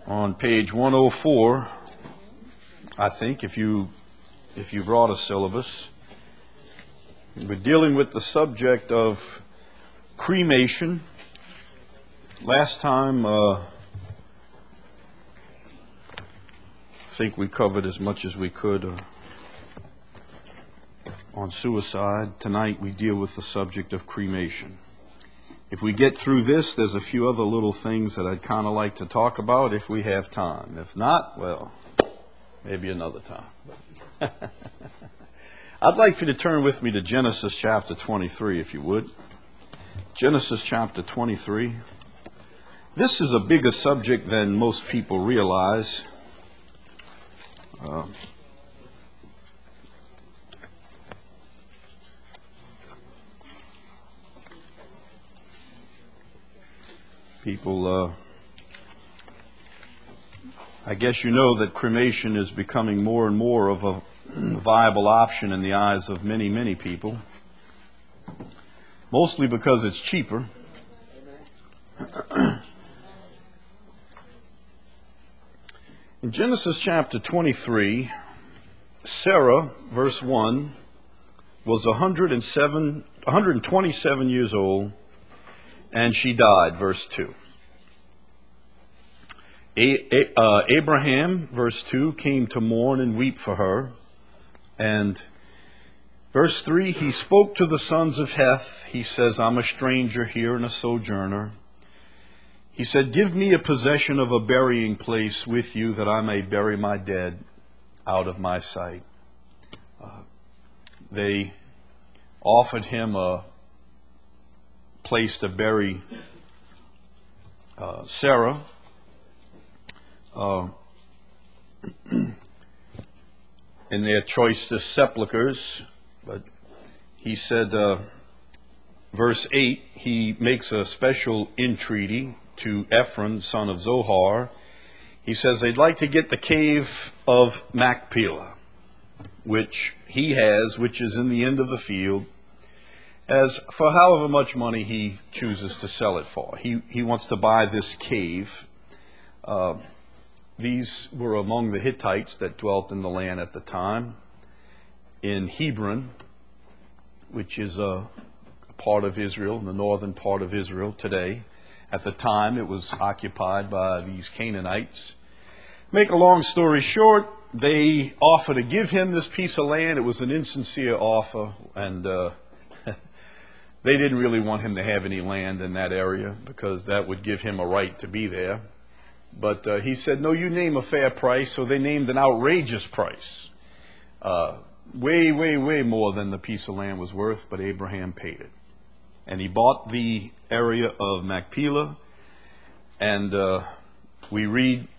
on page 104, I think, if you brought a syllabus. We're dealing with the subject of cremation. Last time, I think we covered as much as we could on suicide. Tonight we deal with the subject of cremation. If we get through this, there's a few other little things that I'd kind of like to talk about if we have time. If not, well, maybe another time. I'd like for you to turn with me to Genesis chapter 23, if you would. Genesis chapter 23. This is a bigger subject than most people realize. People, I guess you know that cremation is becoming more and more of a viable option in the eyes of many, many people. Mostly because it's cheaper. In Genesis chapter 23, Sarah, verse 1, was 127 years old, and she died, verse 2. Abraham, verse 2, came to mourn and weep for her. And verse 3, he spoke to the sons of Heth. He says, I'm a stranger here and a sojourner. He said, give me a possession of a burying place with you that I may bury my dead out of my sight. They offered him a place to bury Sarah. In their choicest sepulchres. But he said, verse 8, he makes a special entreaty to Ephron, son of Zohar. He says they'd like to get the cave of Machpelah, which he has, which is in the end of the field, as for however much money he chooses to sell it for. He wants to buy this cave. These were among the Hittites that dwelt in the land at the time. In Hebron, which is a part of Israel, the northern part of Israel today. At the time, it was occupied by these Canaanites. Make a long story short, they offered to give him this piece of land. It was an insincere offer, and they didn't really want him to have any land in that area because that would give him a right to be there. But he said, no, you name a fair price. So they named an outrageous price. Way, way, way more than the piece of land was worth, but Abraham paid it. And he bought the area of Machpelah. And we read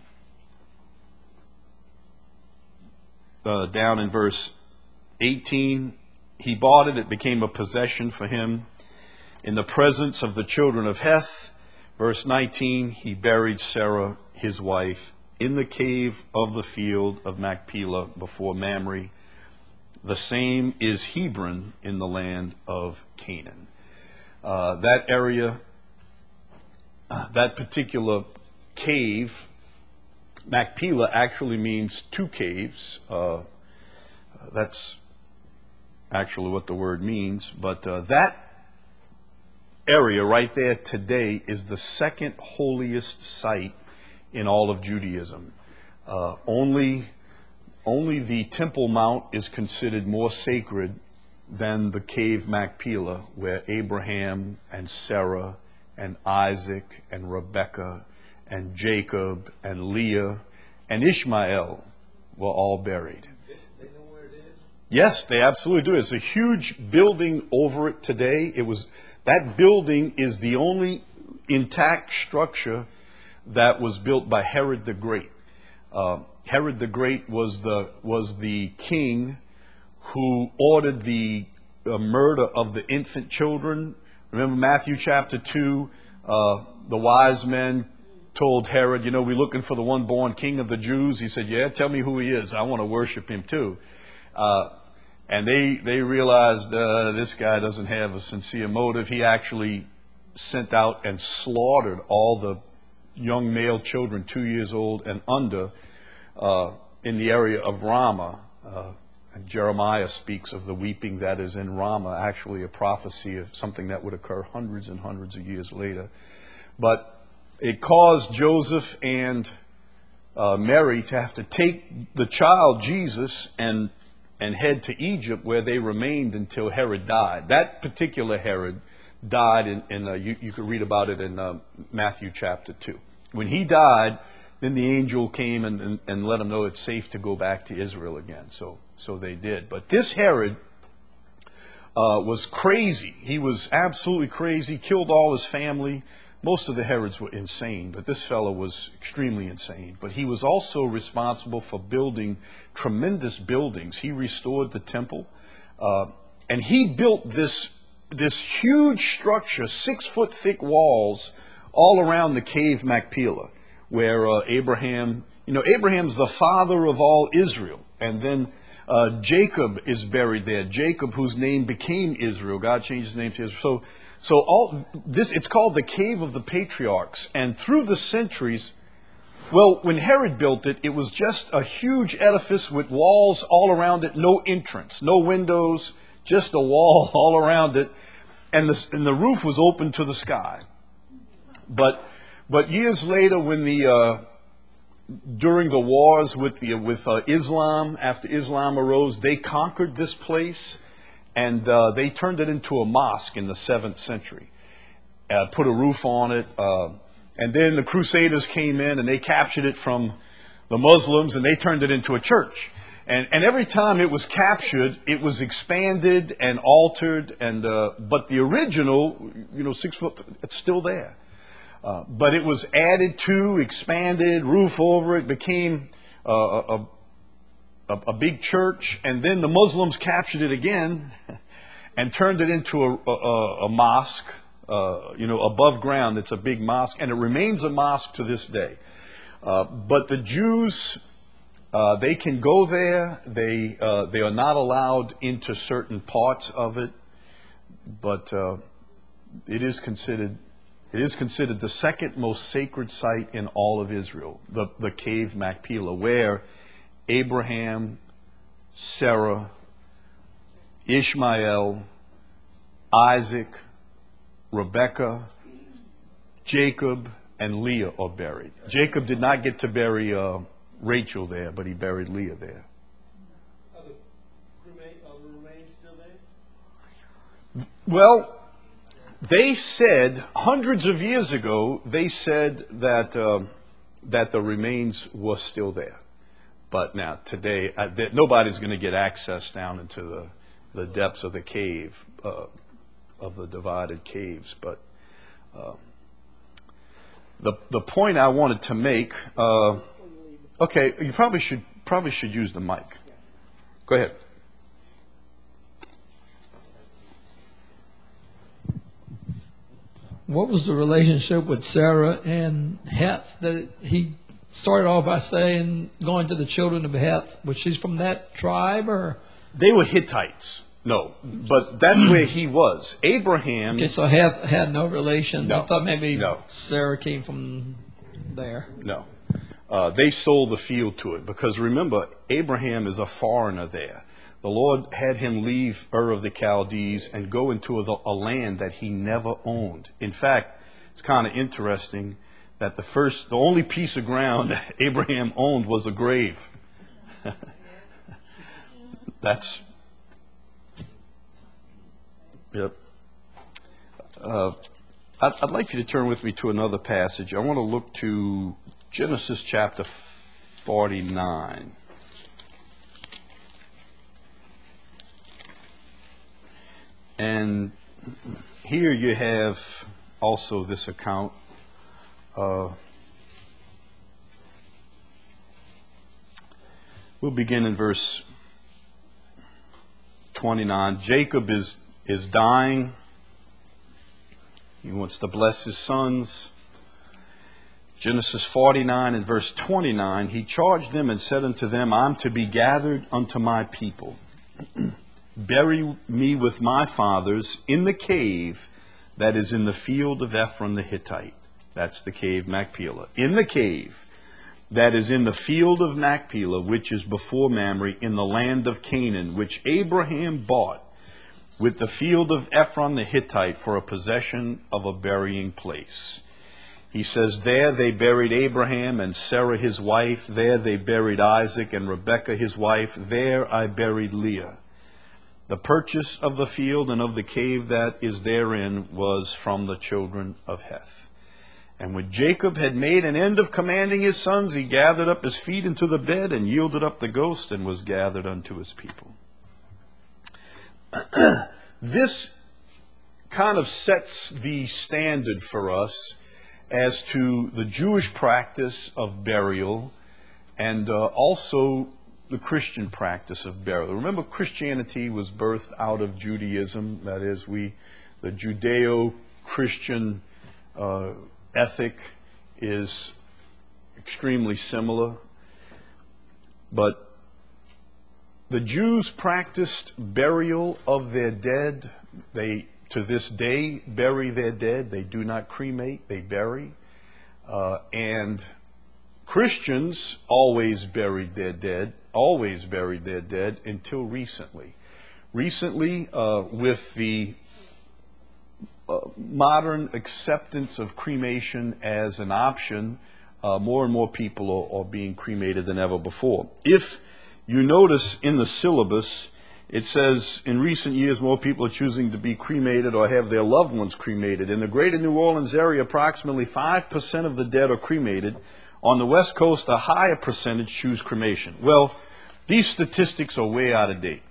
down in verse 18, he bought it. It became a possession for him in the presence of the children of Heth. Verse 19, he buried Sarah, his wife, in the cave of the field of Machpelah before Mamre. The same is Hebron in the land of Canaan. That area, that particular cave, Machpelah actually means two caves. That's actually what the word means. But that area right there today is the second holiest site in all of Judaism. Only the Temple Mount is considered more sacred than the cave Machpelah, where Abraham and Sarah and Isaac and Rebekah and Jacob and Leah and Ishmael were all buried. They know where it is? Yes, they absolutely do. It's a huge building over it today. That building is the only intact structure that was built by Herod the Great. Herod the Great was the king who ordered the murder of the infant children. Remember Matthew chapter 2, the wise men told Herod, we're looking for the one born king of the Jews. He said, yeah, tell me who he is. I want to worship him too. And they realized this guy doesn't have a sincere motive. He actually sent out and slaughtered all the young male children 2 years old and under in the area of Ramah. And Jeremiah speaks of the weeping that is in Ramah, actually a prophecy of something that would occur hundreds and hundreds of years later. But it caused Joseph and Mary to have to take the child Jesus and head to Egypt, where they remained until Herod died. That particular Herod died you could read about it in Matthew chapter 2. When he died, then the angel came and let them know it's safe to go back to Israel again. So they did. But this Herod was crazy. He was absolutely crazy, killed all his family. Most of the Herods were insane, but this fellow was extremely insane. But he was also responsible for building tremendous buildings. He restored the temple, and he built this huge structure, 6-foot thick walls, all around the cave Machpelah, where Abraham's the father of all Israel, and then Jacob is buried there. Jacob, whose name became Israel. God changed his name to Israel. So all this, it's called the Cave of the Patriarchs. And through the centuries, well, when Herod built it, it was just a huge edifice with walls all around it, no entrance, no windows, just a wall all around it. And the roof was open to the sky. But years later, when during the wars with Islam, after Islam arose, they conquered this place, and they turned it into a mosque in the 7th century. Put a roof on it, and then the Crusaders came in and they captured it from the Muslims, and they turned it into a church. And every time it was captured, it was expanded and altered, but the original, 6 foot, it's still there. But it was added to, expanded, roof over it, became a big church, and then the Muslims captured it again and turned it into a mosque, above ground. It's a big mosque, and it remains a mosque to this day. But the Jews, they can go there. They are not allowed into certain parts of it, but it is considered the second most sacred site in all of Israel, the cave Machpelah, where Abraham, Sarah, Ishmael, Isaac, Rebekah, Jacob, and Leah are buried. Jacob did not get to bury Rachel there, but he buried Leah there. Are the remains still there? Well, they said, hundreds of years ago, they said that the remains were still there. But now, today, nobody's going to get access down into the depths of the cave, of the divided caves. But the point I wanted to make, okay, you probably should use the mic. Go ahead. What was the relationship with Sarah and Heth? That he started off by saying, going to the children of Heth, was she from that tribe, or? They were Hittites. No, but that's where he was. Abraham. Okay, so Heth had no relation. No. I thought maybe No. Sarah came from there. No. They sold the field to it because remember, Abraham is a foreigner there. The Lord had him leave Ur of the Chaldees and go into a land that he never owned. In fact, it's kind of interesting that the only piece of ground that Abraham owned was a grave. That's, yep. I'd like you to turn with me to another passage. I want to look to Genesis chapter 49. And here you have also this account. We'll begin in verse 29. Jacob is dying. He wants to bless his sons. Genesis 49 and verse 29, he charged them and said unto them, I'm to be gathered unto my people. Bury me with my fathers in the cave that is in the field of Ephron the Hittite. That's the cave Machpelah. In the cave that is in the field of Machpelah, which is before Mamre, in the land of Canaan, which Abraham bought with the field of Ephron the Hittite for a possession of a burying place. He says, there they buried Abraham and Sarah his wife. There they buried Isaac and Rebekah his wife. There I buried Leah. The purchase of the field and of the cave that is therein was from the children of Heth. And when Jacob had made an end of commanding his sons, he gathered up his feet into the bed and yielded up the ghost and was gathered unto his people. This kind of sets the standard for us as to the Jewish practice of burial and also the Christian practice of burial. Remember, Christianity was birthed out of Judaism. That is, the Judeo-Christian ethic is extremely similar. But the Jews practiced burial of their dead. They, to this day, bury their dead. They do not cremate, they bury. And Christians always buried their dead until recently. Recently, with the modern acceptance of cremation as an option, more and more people are being cremated than ever before. If you notice in the syllabus, it says, in recent years, more people are choosing to be cremated or have their loved ones cremated. In the greater New Orleans area, approximately 5% of the dead are cremated. On the West Coast, a higher percentage choose cremation. Well, these statistics are way out of date.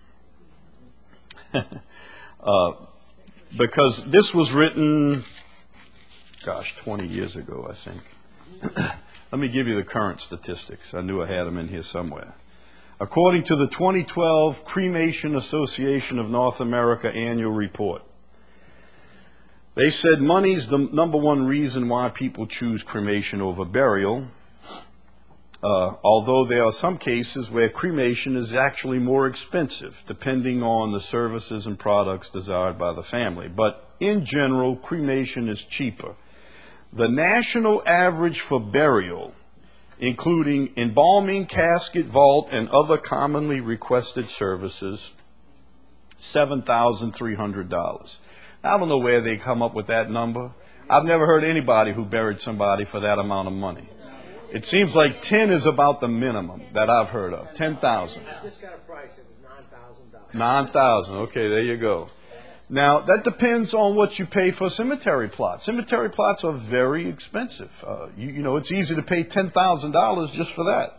Because this was written, 20 years ago, I think. Let me give you the current statistics. I knew I had them in here somewhere. According to the 2012 Cremation Association of North America annual report, they said money's the number one reason why people choose cremation over burial, although there are some cases where cremation is actually more expensive, depending on the services and products desired by the family. But in general, cremation is cheaper. The national average for burial, including embalming, casket, vault, and other commonly requested services, $7,300. I don't know where they come up with that number. I've never heard anybody who buried somebody for that amount of money. It seems like 10 is about the minimum that I've heard of. 10,000. I just got a price. It was $9,000. 9,000. Okay, there you go. Now, that depends on what you pay for cemetery plots. Cemetery plots are very expensive. You know, it's easy to pay $10,000 just for that.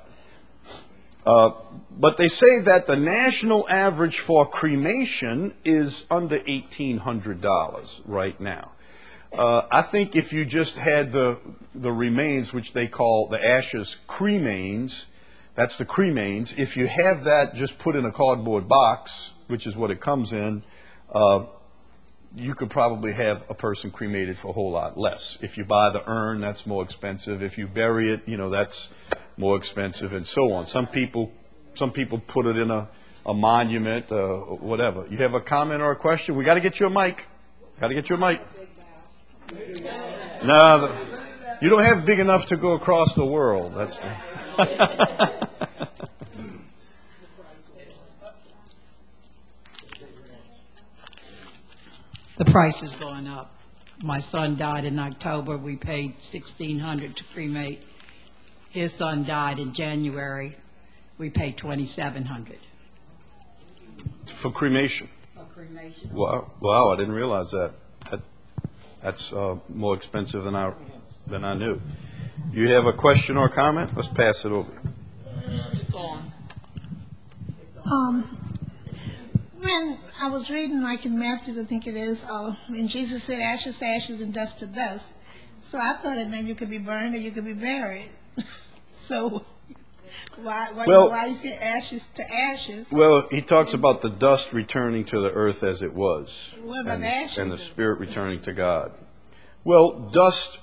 But they say that the national average for cremation is under $1,800 right now. I think if you just had the remains, which they call the ashes cremains, that's the cremains. If you have that just put in a cardboard box, which is what it comes in, you could probably have a person cremated for a whole lot less. If you buy the urn, that's more expensive. If you bury it, you know, that's more expensive, and so on. Some people put it in a monument, whatever. You have a comment or a question? We got to get you a mic. Got to get you a mic. No, you don't have big enough to go across the world. That's the The price is going up. My son died in October. We paid $1,600 to cremate. His son died in January. We paid $2,700 for cremation. for cremation. Wow! I didn't realize that. That's more expensive than I knew. You have a question or a comment? Let's pass it over. It's on. When I was reading, like in Matthew, I think it is, when Jesus said, ashes to ashes and dust to dust. So I thought it meant you could be burned or you could be buried. So why you say ashes to ashes? Well, he talks about the dust returning to the earth as it was, What about the ashes? and the spirit returning to God. Well, dust,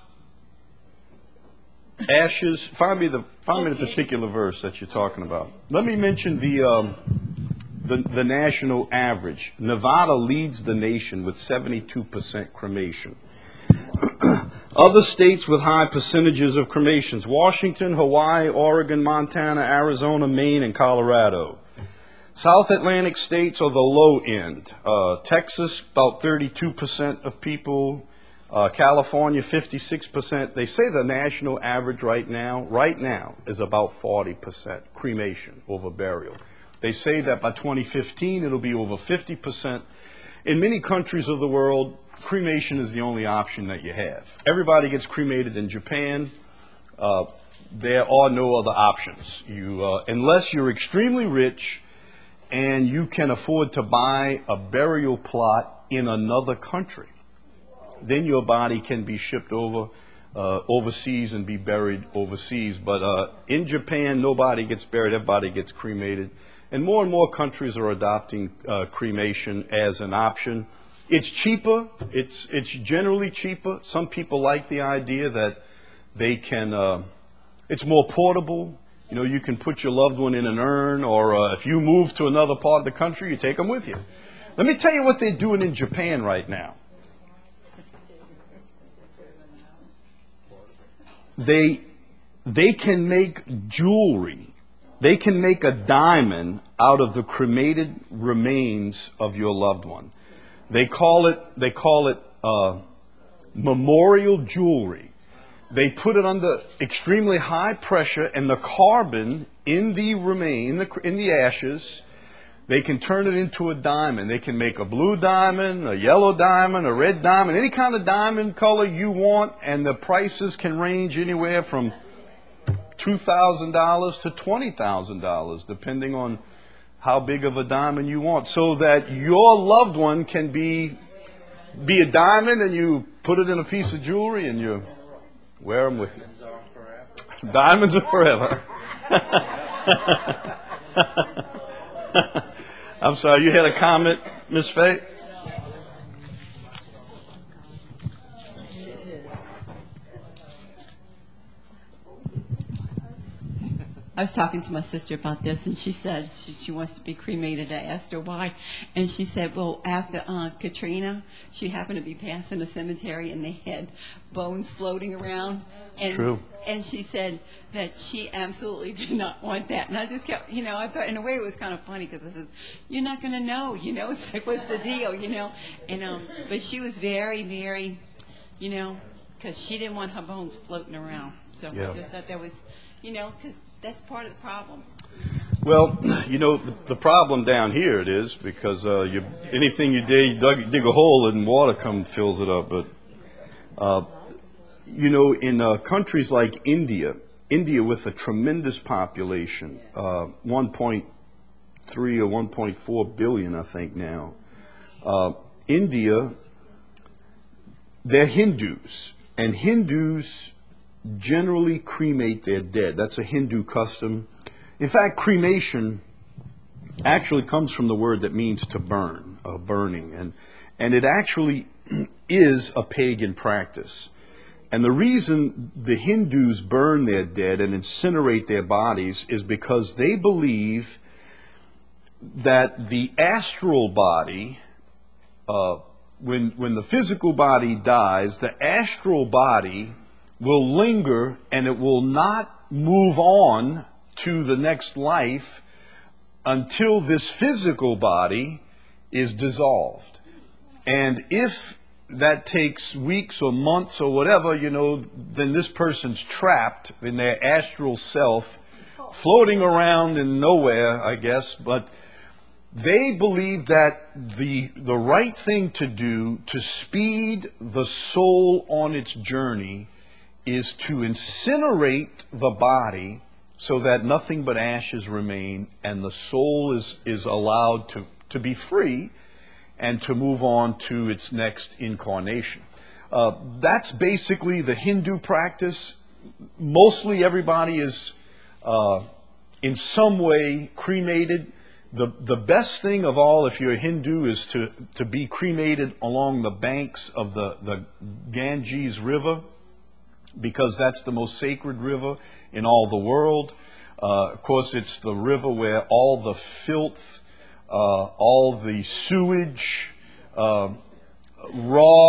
ashes. Find me the particular verse that you're talking about. Let me mention the national average. Nevada leads the nation with 72% cremation. Other states with high percentages of cremations: Washington, Hawaii, Oregon, Montana, Arizona, Maine, and Colorado. South Atlantic states are the low end. Texas, about 32% of people. California, 56%. They say the national average right now is about 40% cremation over burial. They say that by 2015 it'll be over 50%. In many countries of the world, cremation is the only option that you have. Everybody gets cremated in Japan. There are no other options. Unless you're extremely rich and you can afford to buy a burial plot in another country, then your body can be shipped overseas and be buried overseas. But in Japan, nobody gets buried, everybody gets cremated. And more countries are adopting cremation as an option. It's cheaper. It's generally cheaper. Some people like the idea that they can, it's more portable. You know, you can put your loved one in an urn, or if you move to another part of the country, you take them with you. Let me tell you what they're doing in Japan right now. They can make jewelry. They can make a diamond out of the cremated remains of your loved one. They call it memorial jewelry. They put it under extremely high pressure, and the carbon in the in the ashes, they can turn it into a diamond. They can make a blue diamond, a yellow diamond, a red diamond, any kind of diamond color you want, and the prices can range anywhere from $2,000 to $20,000, depending on how big of a diamond you want, so that your loved one can be a diamond, and you put it in a piece of jewelry and you wear them with you. Diamonds are forever. I'm sorry, you had a comment, Miss Faye? I was talking to my sister about this, and she said she wants to be cremated. I asked her why, and she said, well, after Katrina, she happened to be passing a cemetery, and they had bones floating around. And, True. And she said that she absolutely did not want that. And I just kept, I thought, in a way, it was kind of funny, because I said, you're not going to know, it's like, what's the deal, And but she was very, very, because she didn't want her bones floating around. So Yeah. I just thought that was, because that's part of the problem. Well, the problem down here it is, because anything you dig a hole and water fills it up. But in countries like India with a tremendous population, 1.3 or 1.4 billion, I think now. India, they're Hindus, and Hindus generally cremate their dead. That's a Hindu custom. In fact, cremation actually comes from the word that means to burn, burning, and it actually is a pagan practice. And the reason the Hindus burn their dead and incinerate their bodies is because they believe that the astral body, when the physical body dies, the astral body will linger, and it will not move on to the next life until this physical body is dissolved. And if that takes weeks or months or whatever, then this person's trapped in their astral self, floating around in nowhere, I guess. But they believe that the right thing to do to speed the soul on its journey is to incinerate the body so that nothing but ashes remain, and the soul is allowed to be free and to move on to its next incarnation. That's basically the Hindu practice. Mostly everybody is in some way cremated. The best thing of all, if you're a Hindu, is to be cremated along the banks of the Ganges River, because that's the most sacred river in all the world. Of course, it's the river where all the filth, all the sewage, raw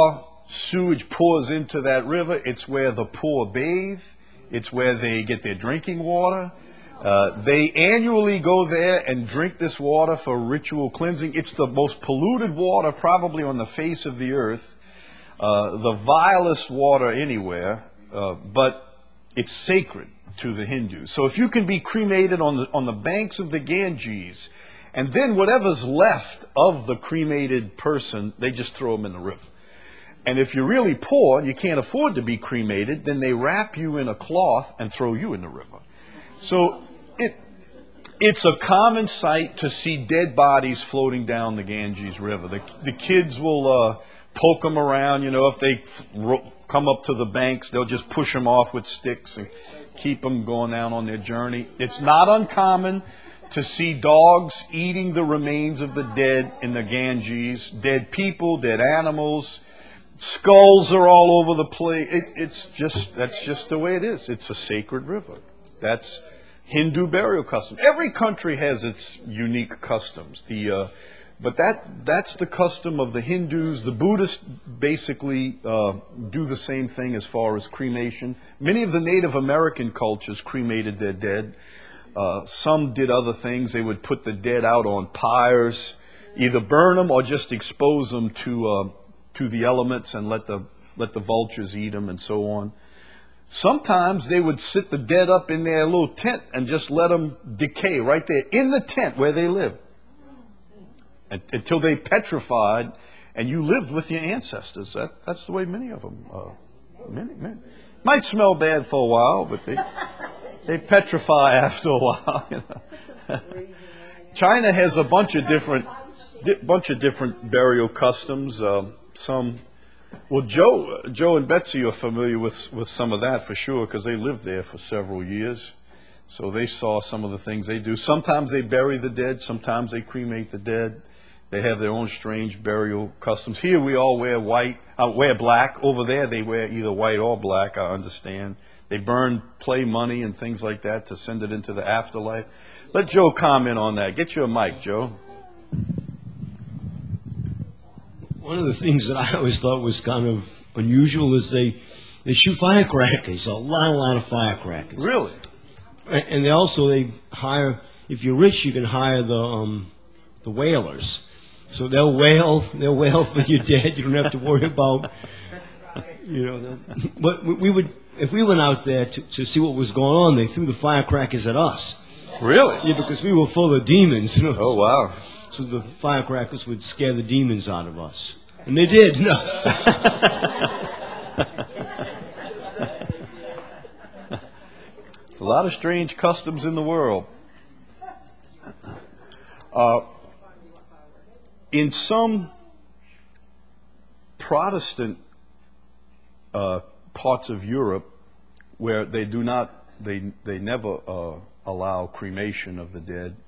sewage pours into that river. It's where the poor bathe. It's where they get their drinking water. They annually go there and drink this water for ritual cleansing. It's the most polluted water probably on the face of the earth, the vilest water anywhere, but it's sacred to the Hindus. So if you can be cremated on the banks of the Ganges, and then whatever's left of the cremated person, they just throw them in the river. And if you're really poor and you can't afford to be cremated, then they wrap you in a cloth and throw you in the river. So it's a common sight to see dead bodies floating down the Ganges River. The kids will poke them around. You know, if they come up to the banks, they'll just push them off with sticks and keep them going down on their journey. It's not uncommon to see dogs eating the remains of the dead in the Ganges, dead people, dead animals. Skulls are all over the place. That's just the way it is. It's a sacred river. That's Hindu burial customs. Every country has its unique customs. But that's the custom of the Hindus. The Buddhists basically do the same thing as far as cremation. Many of the Native American cultures cremated their dead. Some did other things. They would put the dead out on pyres, either burn them or just expose them to the elements and let the vultures eat them and so on. Sometimes they would sit the dead up in their little tent and just let them decay right there in the tent where they lived until they petrified, and you lived with your ancestors. That's the way many of them. Many. Might smell bad for a while, but they petrify after a while. You know. China has a bunch of different burial customs. Well, Joe and Betsy are familiar with some of that for sure, because they lived there for several years. So they saw some of the things they do. Sometimes they bury the dead. Sometimes they cremate the dead. They have their own strange burial customs. Here we all wear black. Over there they wear either white or black, I understand. They burn play money and things like that to send it into the afterlife. Let Joe comment on that. Get you a mic, Joe. One of the things that I always thought was kind of unusual is they shoot firecrackers, a lot of firecrackers. Really? And they hire, if you're rich, you can hire the whalers. So they'll whale for your dead. You don't have to worry about, But if we went out there to see what was going on, they threw the firecrackers at us. Really? Yeah, because we were full of demons. Oh, wow. So the firecrackers would scare the demons out of us. And they did. No. A lot of strange customs in the world. In some Protestant parts of Europe, where they never allow cremation of the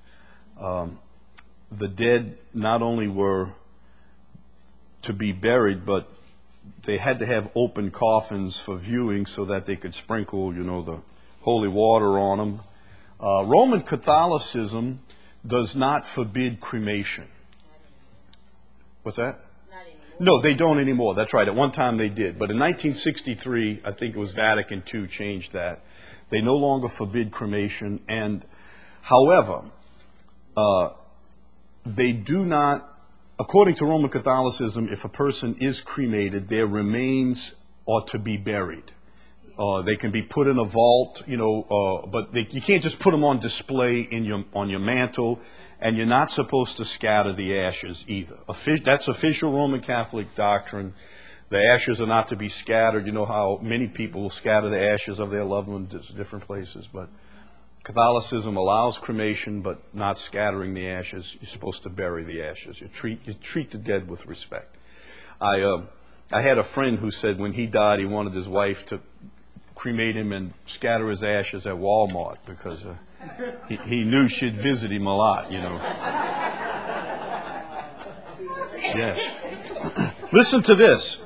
dead not only were to be buried, but they had to have open coffins for viewing so that they could sprinkle, the holy water on them. Roman Catholicism does not forbid cremation. What's that? Not anymore. No, they don't anymore. That's right. At one time they did. But in 1963, I think it was Vatican II changed that. They no longer forbid cremation. And, however, they do not, according to Roman Catholicism, if a person is cremated, their remains are to be buried. They can be put in a vault, but you can't just put them on display on your mantle, and you're not supposed to scatter the ashes either. That's official Roman Catholic doctrine. The ashes are not to be scattered. You know how many people will scatter the ashes of their loved ones to different places, but Catholicism allows cremation, but not scattering the ashes. You're supposed to bury the ashes. You treat the dead with respect. I had a friend who said when he died, he wanted his wife to cremate him and scatter his ashes at Walmart because he knew she'd visit him a lot, Yeah. Listen to this.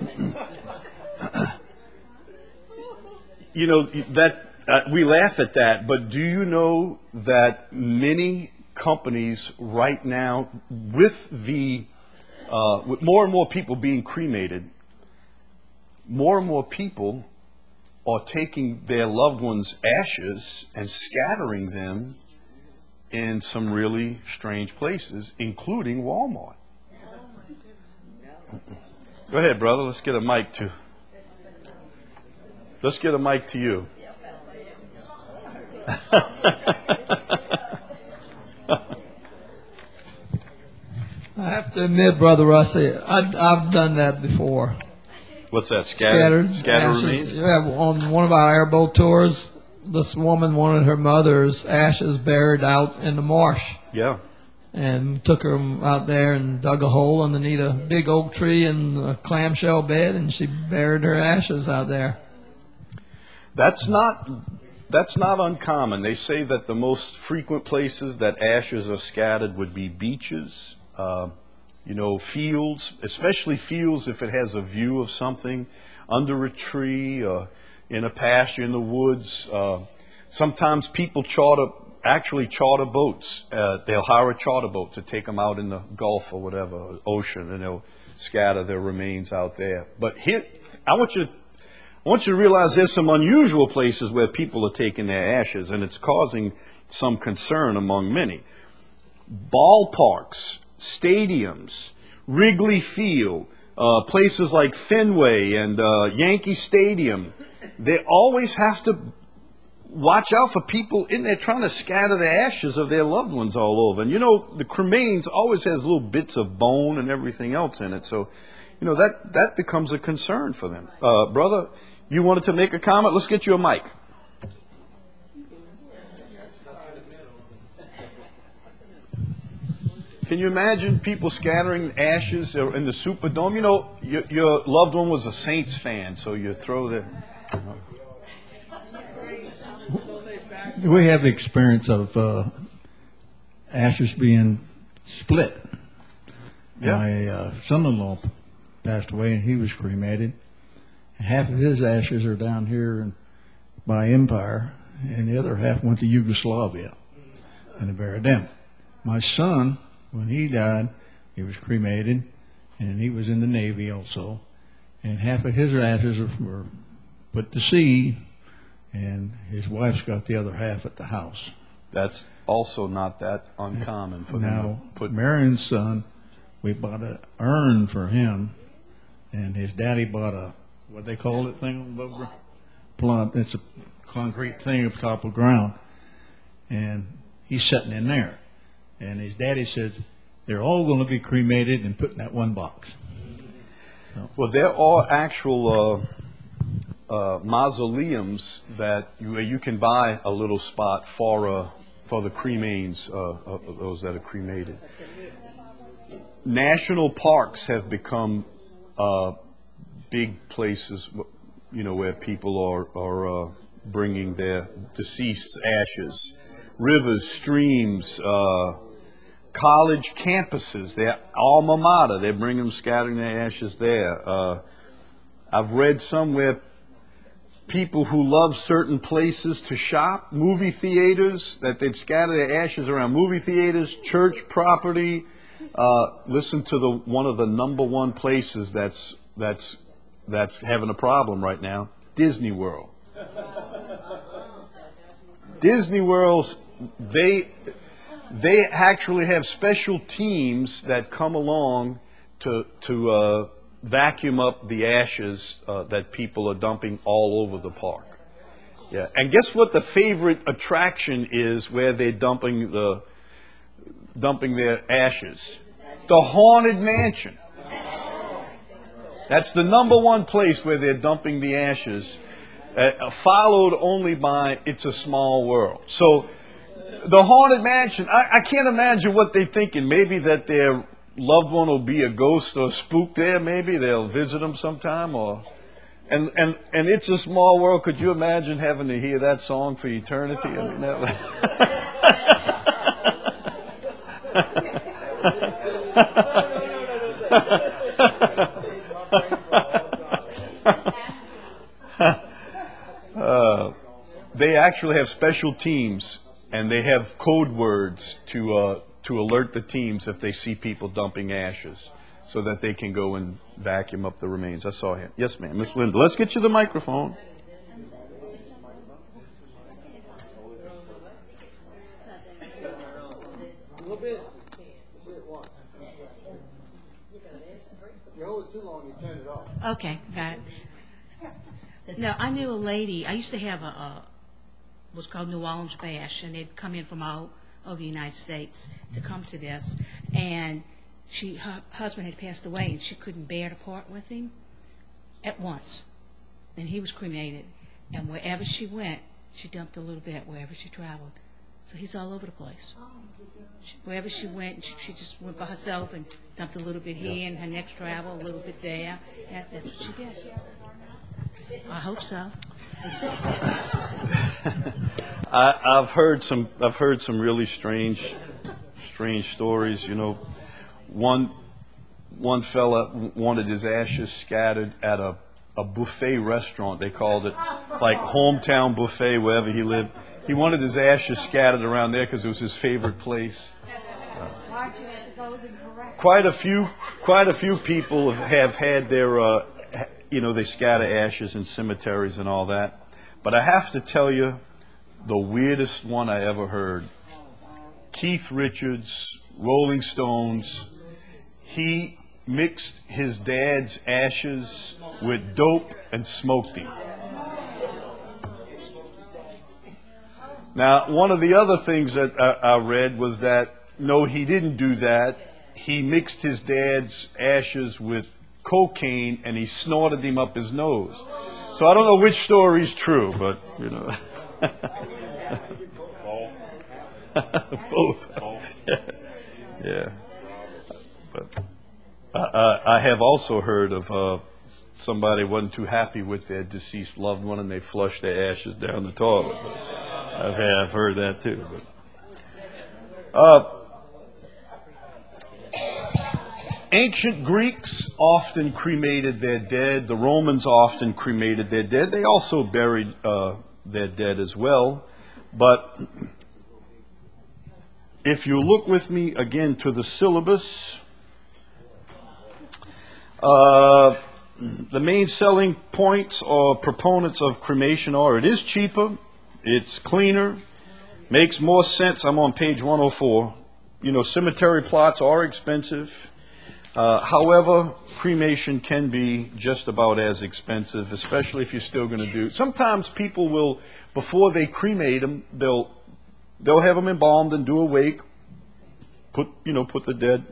We laugh at that, but do you know that many companies right now, with more and more people being cremated, more and more people are taking their loved ones' ashes and scattering them in some really strange places, including Walmart. Go ahead, brother. Let's get a mic to you. I have to admit, Brother Rusty, I've done that before. What's that? Scattered Scattered ashes. remains? Yeah, on one of our airboat tours, this woman wanted her mother's ashes buried out in the marsh, Yeah. and took her out there and dug a hole underneath a big oak tree and a clamshell bed, and she buried her ashes out there. That's not uncommon. They say that the most frequent places that ashes are scattered would be beaches, fields, especially fields if it has a view of something, under a tree, in a pasture, in the woods. Sometimes people actually charter boats. They'll hire a charter boat to take them out in the Gulf or whatever, ocean, and they'll scatter their remains out there. But here, I want you to realize there's some unusual places where people are taking their ashes, and it's causing some concern among many. Ballparks, stadiums, Wrigley Field, places like Fenway and Yankee Stadium, they always have to watch out for people in there trying to scatter the ashes of their loved ones all over. And the cremains always has little bits of bone and everything else in it. So, that becomes a concern for them. Brother, you wanted to make a comment? Let's get you a mic. Can you imagine people scattering ashes in the Superdome? Your loved one was a Saints fan, so you throw the... We have the experience of ashes being split. Yeah. My son-in-law passed away, and he was cremated. Half of his ashes are down here by Empire, and the other half went to Yugoslavia, and they buried them. My son, when he died, he was cremated, and he was in the Navy also, and half of his ashes were put to sea, and his wife's got the other half at the house. That's also not that uncommon for them Now, to put... Marion's son, we bought an urn for him, and his daddy bought a, what they call it thing above the plump. It's a concrete thing up top of the ground, and he's sitting in there. And his daddy said, they're all going to be cremated and put in that one box. Well, there are actual mausoleums where you can buy a little spot for the cremains, of those that are cremated. National parks have become big places, where people are bringing their deceased ashes. Rivers, streams, college campuses, their alma mater, they're bringing them, scattering their ashes there. I've read somewhere people who love certain places to shop, movie theaters, that they'd scatter their ashes around movie theaters, church property. Listen to one of the number one places that's having a problem right now, Disney World. Disney World's, they actually have special teams that come along to vacuum up the ashes that people are dumping all over the park. Yeah, and guess what the favorite attraction is where they're dumping their ashes? The Haunted Mansion. That's the number one place where they're dumping the ashes, followed only by It's a Small World. So the Haunted Mansion, I can't imagine what they're thinking. Maybe that their loved one will be a ghost or spook there. Maybe they'll visit them sometime. And It's a Small World. Could you imagine having to hear that song for eternity? I mean, they actually have special teams, and they have code words to alert the teams if they see people dumping ashes. so that they can go and vacuum up the remains. I saw him. Yes, ma'am. Miss Linda, let's get you the microphone. You hold it too long, you turn it off. Okay, got it. No, I knew a lady. I used to have what's called New Orleans Bash, and they'd come in from all over the United States to come to this. And her husband had passed away, and she couldn't bear to part with him at once. And he was cremated, and wherever she went, she dumped a little bit wherever she traveled. So he's all over the place. Wherever she went, she just went by herself and dumped a little bit here, and her next travel, a little bit there. That's what she did. I hope so. I've heard some really strange stories. You know, one fella wanted his ashes scattered at a buffet restaurant. They called it like Hometown Buffet, wherever he lived. He wanted his ashes scattered around there because it was his favorite place. Quite a few people have had their, they scatter ashes in cemeteries and all that. But I have to tell you, the weirdest one I ever heard, Keith Richards, Rolling Stones, he mixed his dad's ashes with dope and smoked him. Now, one of the other things that I read was that, no, he didn't do that. He mixed his dad's ashes with cocaine and he snorted him up his nose. So I don't know which story is true, but, you know. Both. Yeah. But I have also heard of somebody wasn't too happy with their deceased loved one and they flushed their ashes down the toilet. I've heard that too. But, ancient Greeks often cremated their dead. The Romans often cremated their dead. They also buried their dead as well. But if you look with me again to the syllabus, the main selling points or proponents of cremation are: it is cheaper, it's cleaner, makes more sense. I'm on page 104. Cemetery plots are expensive. However, cremation can be just about as expensive, especially if you're still going to do. Sometimes people will, before they cremate them, they'll have them embalmed and do a wake, put the dead,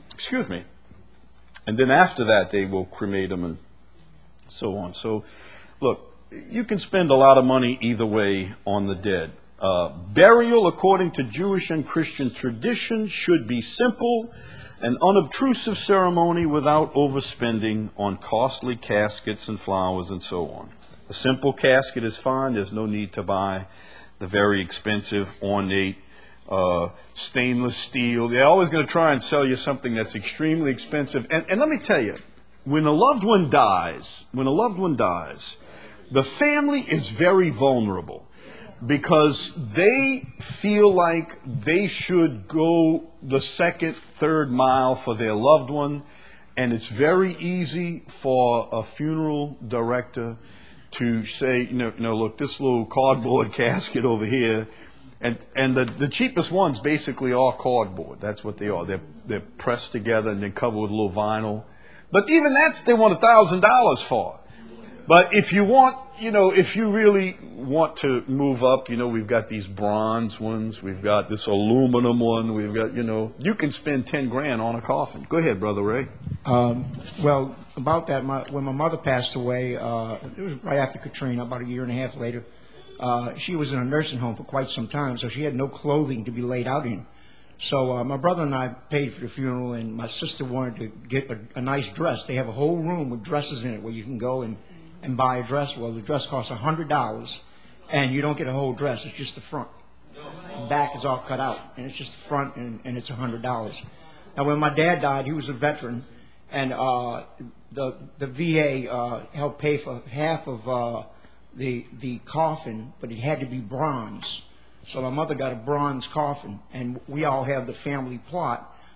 and then after that they will cremate them and so on. So, look, you can spend a lot of money either way on the dead. Burial, according to Jewish and Christian tradition, should be simple, an unobtrusive ceremony without overspending on costly caskets and flowers and so on. A simple casket is fine. There's no need to buy the very expensive, ornate, stainless steel. They're always going to try and sell you something that's extremely expensive. And let me tell you, when a loved one dies, the family is very vulnerable because they feel like they should go the second, third mile for their loved one. And it's very easy for a funeral director to say, look, this little cardboard casket over here, and the cheapest ones basically are cardboard. That's what they are. They're pressed together and then covered with a little vinyl. But even that, they want $1,000 for. But if you want, if you really want to move up, we've got these bronze ones, we've got this aluminum one, we've got, you can spend $10,000 on a coffin. Go ahead, Brother Ray. Well, about that, when my mother passed away, it was right after Katrina, about a year and a half later. She was in a nursing home for quite some time, so she had no clothing to be laid out in. So my brother and I paid for the funeral, and my sister wanted to get a nice dress. They have a whole room with dresses in it where you can go and buy a dress. Well, the dress costs $100, and you don't get a whole dress. It's just the front. The back is all cut out, and it's just the front, and it's $100. Now, when my dad died, he was a veteran, and the VA helped pay for half of the coffin, but it had to be bronze. So my mother got a bronze coffin, and we all have the family plot.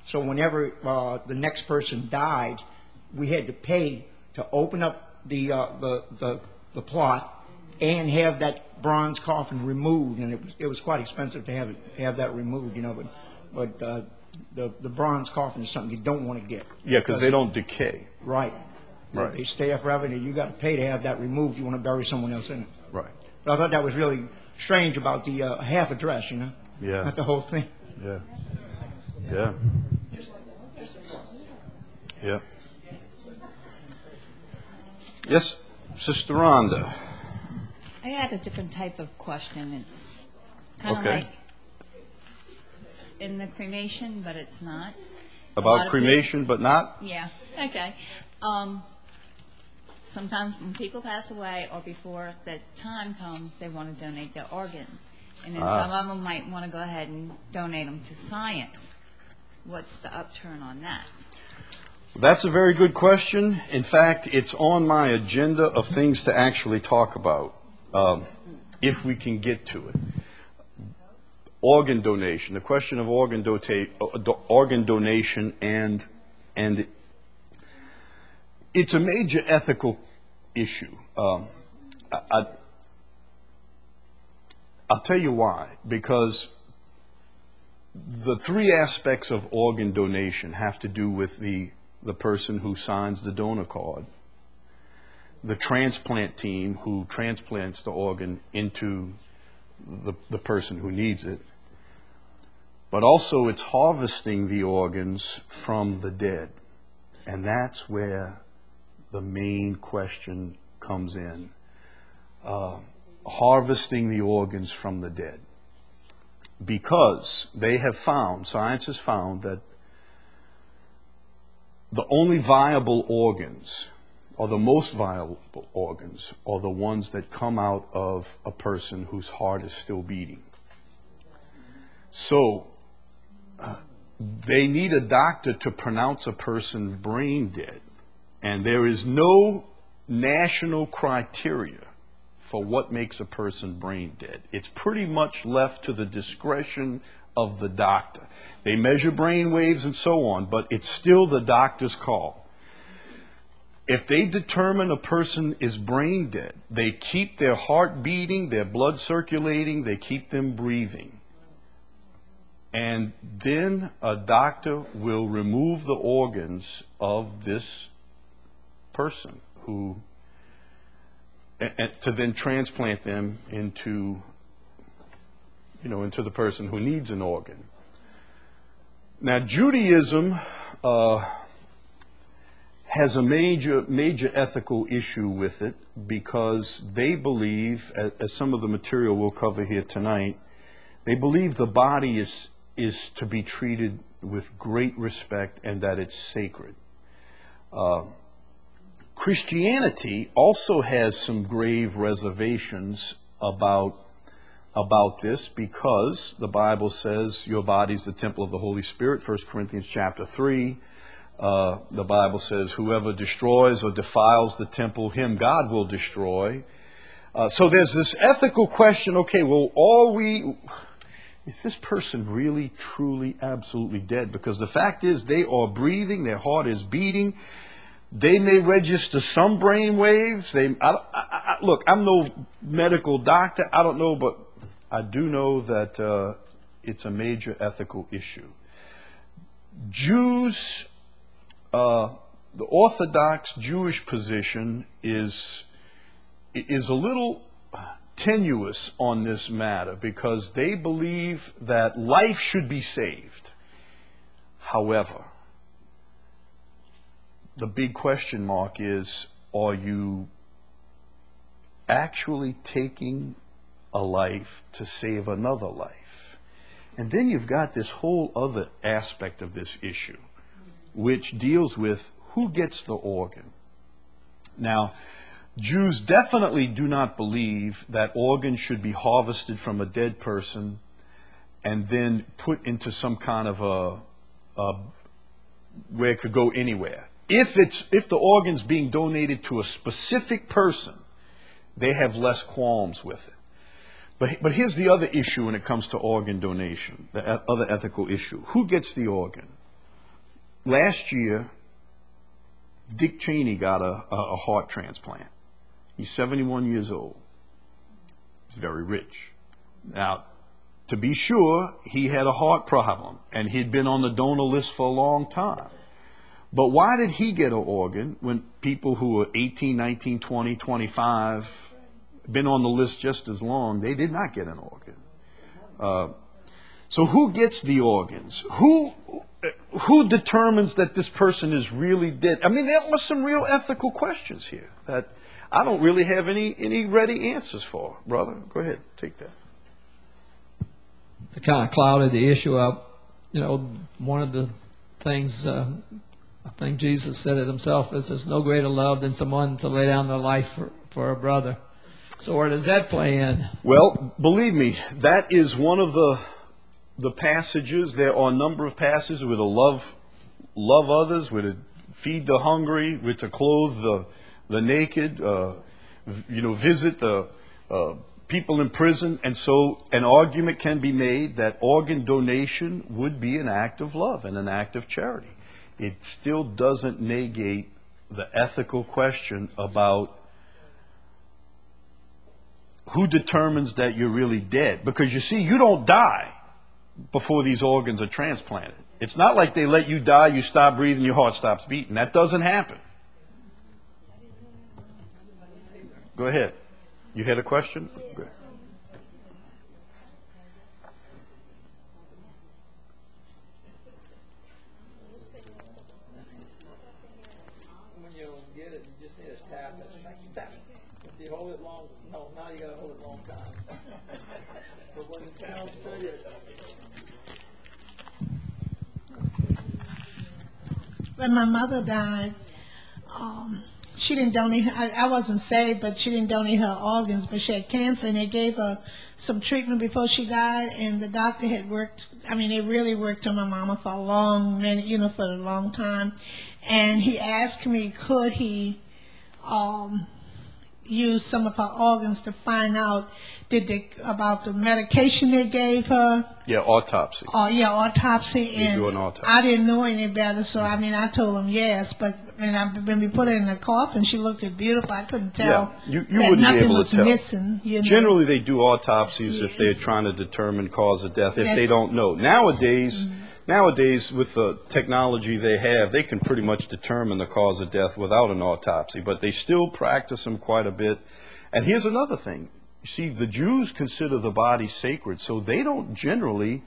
So whenever the next person died, we had to pay to open up the plot and have that bronze coffin removed, and it was quite expensive to have that removed, you know. But the bronze coffin is something you don't want to get. Yeah, because they don't decay. Right. Right. They stay there forever, and you got to pay to have that removed. You want to bury someone else in it. Right. But I thought that was really strange about the half a dress, you know. Yeah. Not the whole thing. Yeah. Yeah. Yeah. Yes, Sister Rhonda. I had a different type of question. It's kind of Okay. like it's in the cremation, but it's not. About cremation, but not? Yeah. Okay. Sometimes when people pass away or before that time comes, they want to donate their organs. And then some of them might want to go ahead and donate them to science. What's the upturn on that? That's a very good question. In fact, it's on my agenda of things to actually talk about, if we can get to it. Organ donation, the question of organ donation, and it's a major ethical issue. I'll tell you why. Because the three aspects of organ donation have to do with the person who signs the donor card, the transplant team who transplants the organ into the person who needs it, but also it's harvesting the organs from the dead. And that's where the main question comes in. Harvesting the organs from the dead. Because they have found, science has found, that the only viable organs, or the most viable organs, are the ones that come out of a person whose heart is still beating. So, they need a doctor to pronounce a person brain dead. And there is no national criteria for what makes a person brain dead. It's pretty much left to the discretion of the doctor. They measure brain waves and so on, but it's still the doctor's call. If they determine a person is brain dead, they keep their heart beating, their blood circulating, they keep them breathing. And then a doctor will remove the organs of this person and to then transplant them into the person who needs an organ. Now, Judaism has a major ethical issue with it, because they believe, as some of the material we'll cover here tonight, they believe the body is to be treated with great respect and that it's sacred. Christianity also has some grave reservations about this, because the Bible says your body's the temple of the Holy Spirit, 1 Corinthians chapter 3. The Bible says whoever destroys or defiles the temple, him God will destroy. So there's this ethical question, okay, well, is this person really, truly, absolutely dead? Because the fact is they are breathing, their heart is beating. They may register some brain waves. Look, I'm no medical doctor. I don't know, but I do know that it's a major ethical issue. Jews, the Orthodox Jewish position is a little tenuous on this matter, because they believe that life should be saved. However, the big question mark is, are you actually taking a life to save another life? And then you've got this whole other aspect of this issue, which deals with who gets the organ. Now, Jews definitely do not believe that organs should be harvested from a dead person and then put into some kind of where it could go anywhere. If the organ's being donated to a specific person, they have less qualms with it. But here's the other issue when it comes to organ donation, the other ethical issue. Who gets the organ? last year, Dick Cheney got a heart transplant. He's 71 years old. He's very rich. Now, to be sure, he had a heart problem, and he'd been on the donor list for a long time. But why did he get an organ when people who were 18, 19, 20, 25, been on the list just as long, they did not get an organ? So who gets the organs? Who determines that this person is really dead? I mean, there are some real ethical questions here that I don't really have any ready answers for. Brother, go ahead, take that. It kind of clouded the issue up. One of the things I think Jesus said it himself is there's no greater love than someone to lay down their life for a brother. So where does that play in? Well, believe me, that is one of the passages. There are a number of passages where to love others, where to feed the hungry, where to clothe the naked, visit the people in prison. And so an argument can be made that organ donation would be an act of love and an act of charity. It still doesn't negate the ethical question about who determines that you're really dead. Because you see, you don't die before these organs are transplanted. It's not like they let you die, you stop breathing, your heart stops beating. That doesn't happen. Go ahead. You had a question? Go ahead. When you don't get it, you just need to tap it. If you hold it long, no, now you got to hold it a long time. But when it comes to you, when my mother died, she didn't donate. I wasn't saved, but she didn't donate her organs. But she had cancer, and they gave her some treatment before she died. And the doctor had worked. I mean, they really worked on my mama for a long time. And he asked me, could he use some of her organs to find out about the medication they gave her. Yeah, autopsy. Autopsy. They And do an autopsy. I didn't know any better, so I told him yes. But when we put her in the coffin, she looked beautiful. I couldn't tell. You that wouldn't be nothing able was to tell. missing. Generally, they do autopsies if they're trying to determine cause of death, if they don't know. Nowadays, with the technology they have, they can pretty much determine the cause of death without an autopsy, but they still practice them quite a bit. And here's another thing. You see, the Jews consider the body sacred, so they don't generally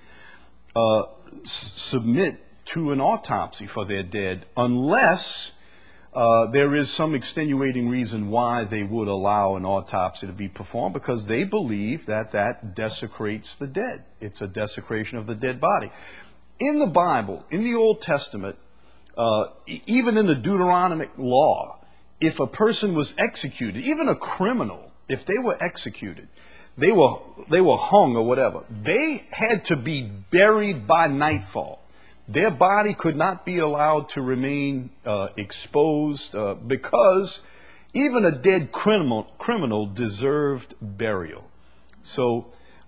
submit to an autopsy for their dead unless there is some extenuating reason why they would allow an autopsy to be performed, because they believe that desecrates the dead. It's a desecration of the dead body. In the Bible, in the Old Testament, even in the Deuteronomic law, if a person was executed, even a criminal, if they were executed, they were hung or whatever, they had to be buried by nightfall. Their body could not be allowed to remain exposed because even a dead criminal deserved burial. So,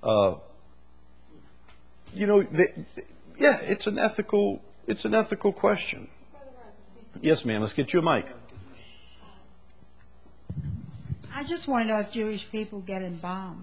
it's an ethical question. Yes, ma'am. Let's get you a mic. I just want to know if Jewish people get embalmed.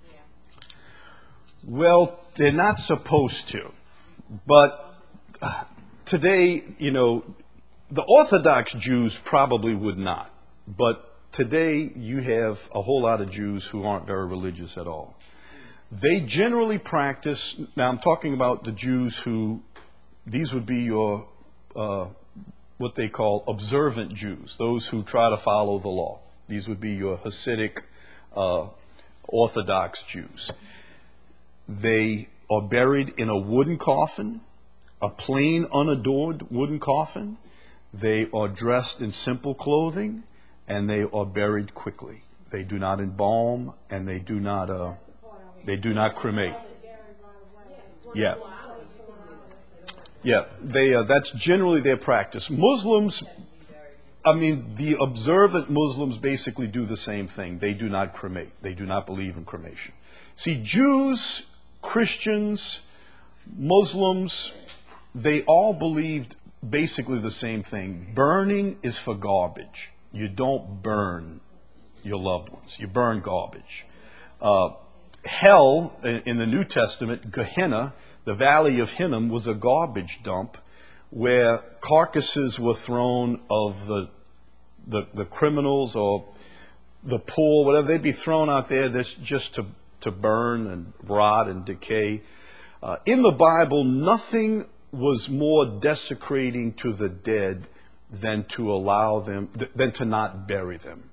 Well, they're not supposed to. But today, the Orthodox Jews probably would not. But today, you have a whole lot of Jews who aren't very religious at all. They generally practice, now I'm talking about the Jews these would be your, what they call observant Jews, those who try to follow the law. These would be your Hasidic Orthodox Jews. They are buried in a wooden coffin, a plain, unadorned wooden coffin. They are dressed in simple clothing, and they are buried quickly. They do not embalm, and they do not cremate. Yeah. Yeah, that's generally their practice. Muslims, the observant Muslims basically do the same thing. They do not cremate. They do not believe in cremation. See, Jews, Christians, Muslims, they all believed basically the same thing. Burning is for garbage. You don't burn your loved ones. You burn garbage. Hell, in the New Testament, Gehenna, the valley of Hinnom, was a garbage dump where carcasses were thrown of the criminals or the poor, whatever. They'd be thrown out there just to burn and rot and decay. In the Bible, nothing was more desecrating to the dead than to allow them, than to not bury them.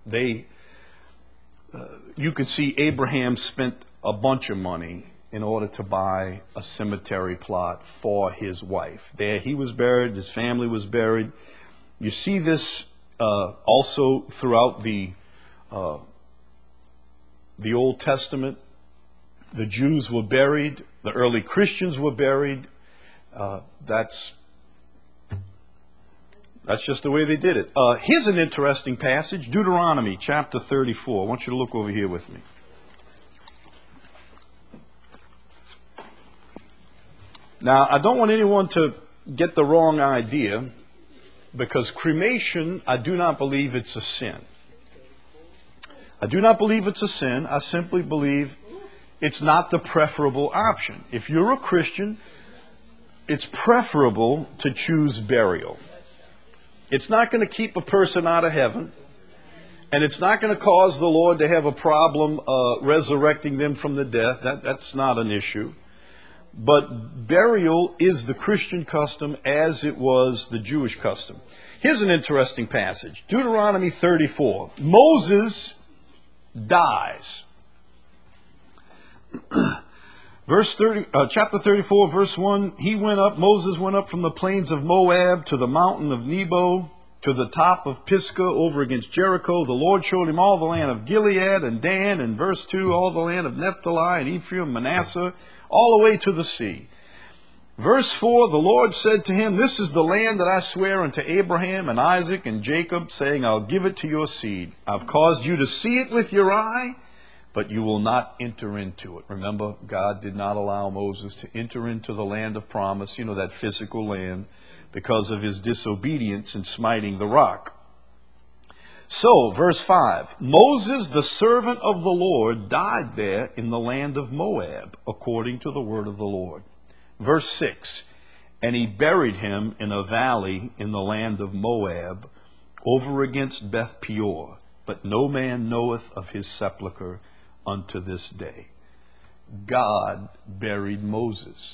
You could see Abraham spent a bunch of money in order to buy a cemetery plot for his wife. There he was buried, his family was buried. You see this also throughout the Old Testament. The Jews were buried, the early Christians were buried. That's just the way they did it. Here's an interesting passage, Deuteronomy chapter 34. I want you to look over here with me. Now, I don't want anyone to get the wrong idea, because cremation, I do not believe it's a sin. I do not believe it's a sin. I simply believe it's not the preferable option. If you're a Christian, it's preferable to choose burial. It's not going to keep a person out of heaven, and it's not going to cause the Lord to have a problem resurrecting them from the death. That's not an issue. But burial is the Christian custom as it was the Jewish custom. Here's an interesting passage. Deuteronomy 34. Moses dies. Chapter 34, verse 1. Moses went up from the plains of Moab to the mountain of Nebo, to the top of Pisgah over against Jericho. The Lord showed him all the land of Gilead and Dan, and verse 2, all the land of Naphtali and Ephraim, Manasseh, all the way to the sea. Verse 4, the Lord said to him, this is the land that I swear unto Abraham and Isaac and Jacob, saying, I'll give it to your seed. I've caused you to see it with your eye, but you will not enter into it. Remember, God did not allow Moses to enter into the land of promise, that physical land, because of his disobedience in smiting the rock. So, verse 5, Moses, the servant of the Lord, died there in the land of Moab, according to the word of the Lord. Verse 6, and he buried him in a valley in the land of Moab, over against Beth Peor, but no man knoweth of his sepulchre unto this day. God buried Moses.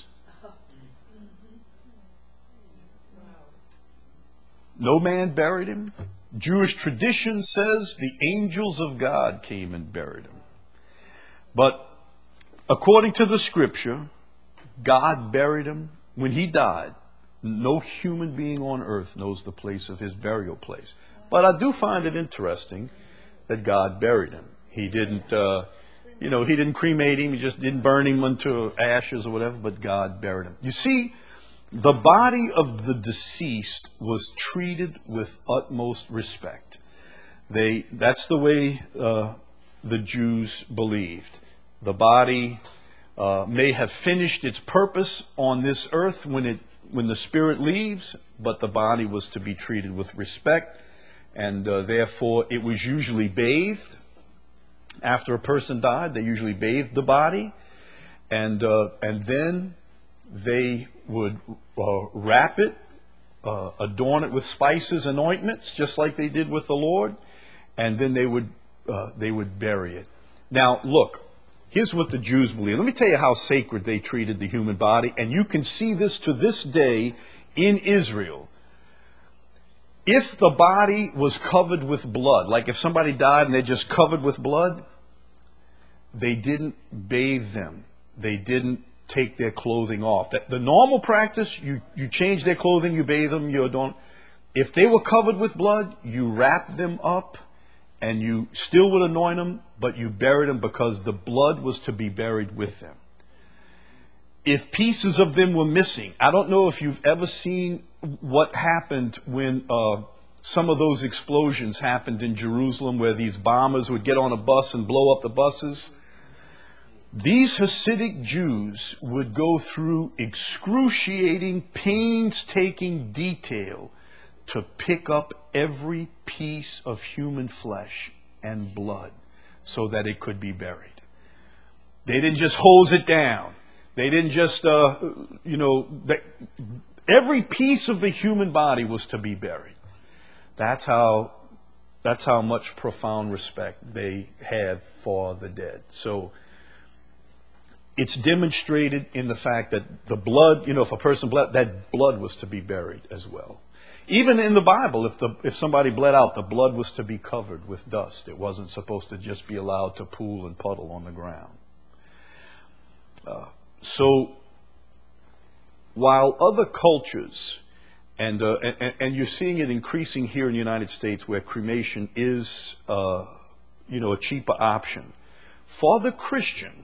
No man buried him. Jewish tradition says the angels of God came and buried him. But according to the scripture, God buried him. When he died, no human being on earth knows the place of his burial place. But I do find it interesting that God buried him. He didn't, he didn't cremate him. He just didn't burn him into ashes or whatever, but God buried him. You see, the body of the deceased was treated with utmost respect. That's the way the Jews believed. The body may have finished its purpose on this earth when the spirit leaves, but the body was to be treated with respect, and therefore it was usually bathed. After a person died, they usually bathed the body, and then they would wrap it, adorn it with spices and ointments, just like they did with the Lord, and then they would bury it. Now, look, here's what the Jews believe. Let me tell you how sacred they treated the human body, and you can see this to this day in Israel. If the body was covered with blood, like if somebody died and they're just covered with blood, they didn't bathe them. They didn't take their clothing off. The normal practice, you change their clothing, you bathe them, you don't. If they were covered with blood, you wrap them up, and you still would anoint them, but you buried them because the blood was to be buried with them. If pieces of them were missing, I don't know if you've ever seen what happened when some of those explosions happened in Jerusalem, where these bombers would get on a bus and blow up the buses. These Hasidic Jews would go through excruciating, painstaking detail to pick up every piece of human flesh and blood so that it could be buried. They didn't just hose it down. They didn't just, every piece of the human body was to be buried. That's how much profound respect they had for the dead. So it's demonstrated in the fact that the blood, if a person bled, that blood was to be buried as well. Even in the Bible, if somebody bled out, the blood was to be covered with dust. It wasn't supposed to just be allowed to pool and puddle on the ground. So while other cultures, and you're seeing it increasing here in the United States where cremation is, a cheaper option, for the Christian,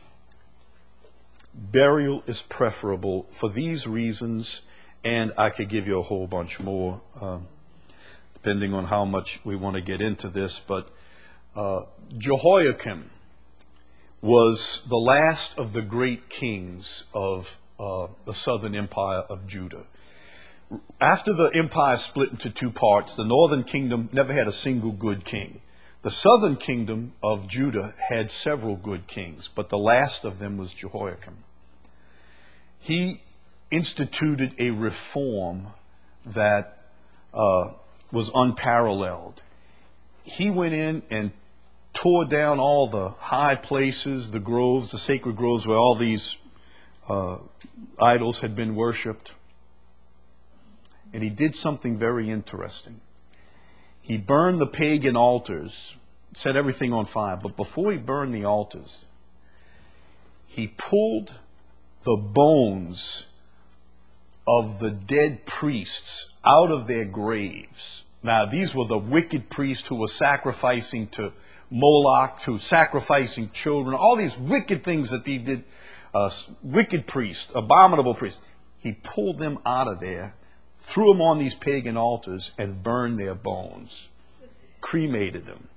burial is preferable for these reasons, and I could give you a whole bunch more, depending on how much we want to get into this. But Jehoiakim was the last of the great kings of the southern empire of Judah. After the empire split into two parts, the northern kingdom never had a single good king. The southern kingdom of Judah had several good kings, but the last of them was Jehoiakim. He instituted a reform that was unparalleled. He went in and tore down all the high places, the groves, the sacred groves where all these idols had been worshipped. And he did something very interesting. He burned the pagan altars, set everything on fire. But before he burned the altars, he pulled the bones of the dead priests out of their graves. Now, these were the wicked priests who were sacrificing to Moloch, to sacrificing children, all these wicked things that he did, wicked priests, abominable priests. He pulled them out of there, threw them on these pagan altars, and burned their bones, cremated them.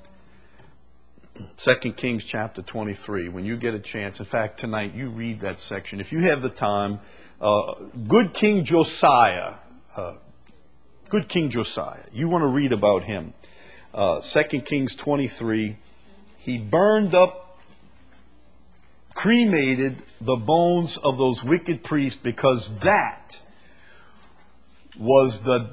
2 Kings chapter 23, when you get a chance, in fact, tonight, you read that section. If you have the time, good King Josiah, you want to read about him. 2 Kings 23, he burned up, cremated the bones of those wicked priests because that was the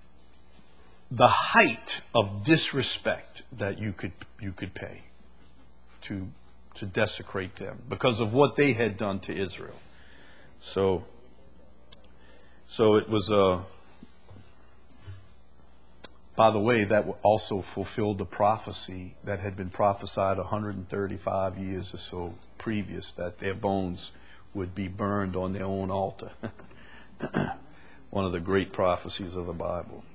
height of disrespect that you could pay to desecrate them because of what they had done to Israel. So it was by the way, that also fulfilled the prophecy that had been prophesied 135 years or so previous, that their bones would be burned on their own altar. One of the great prophecies of the Bible.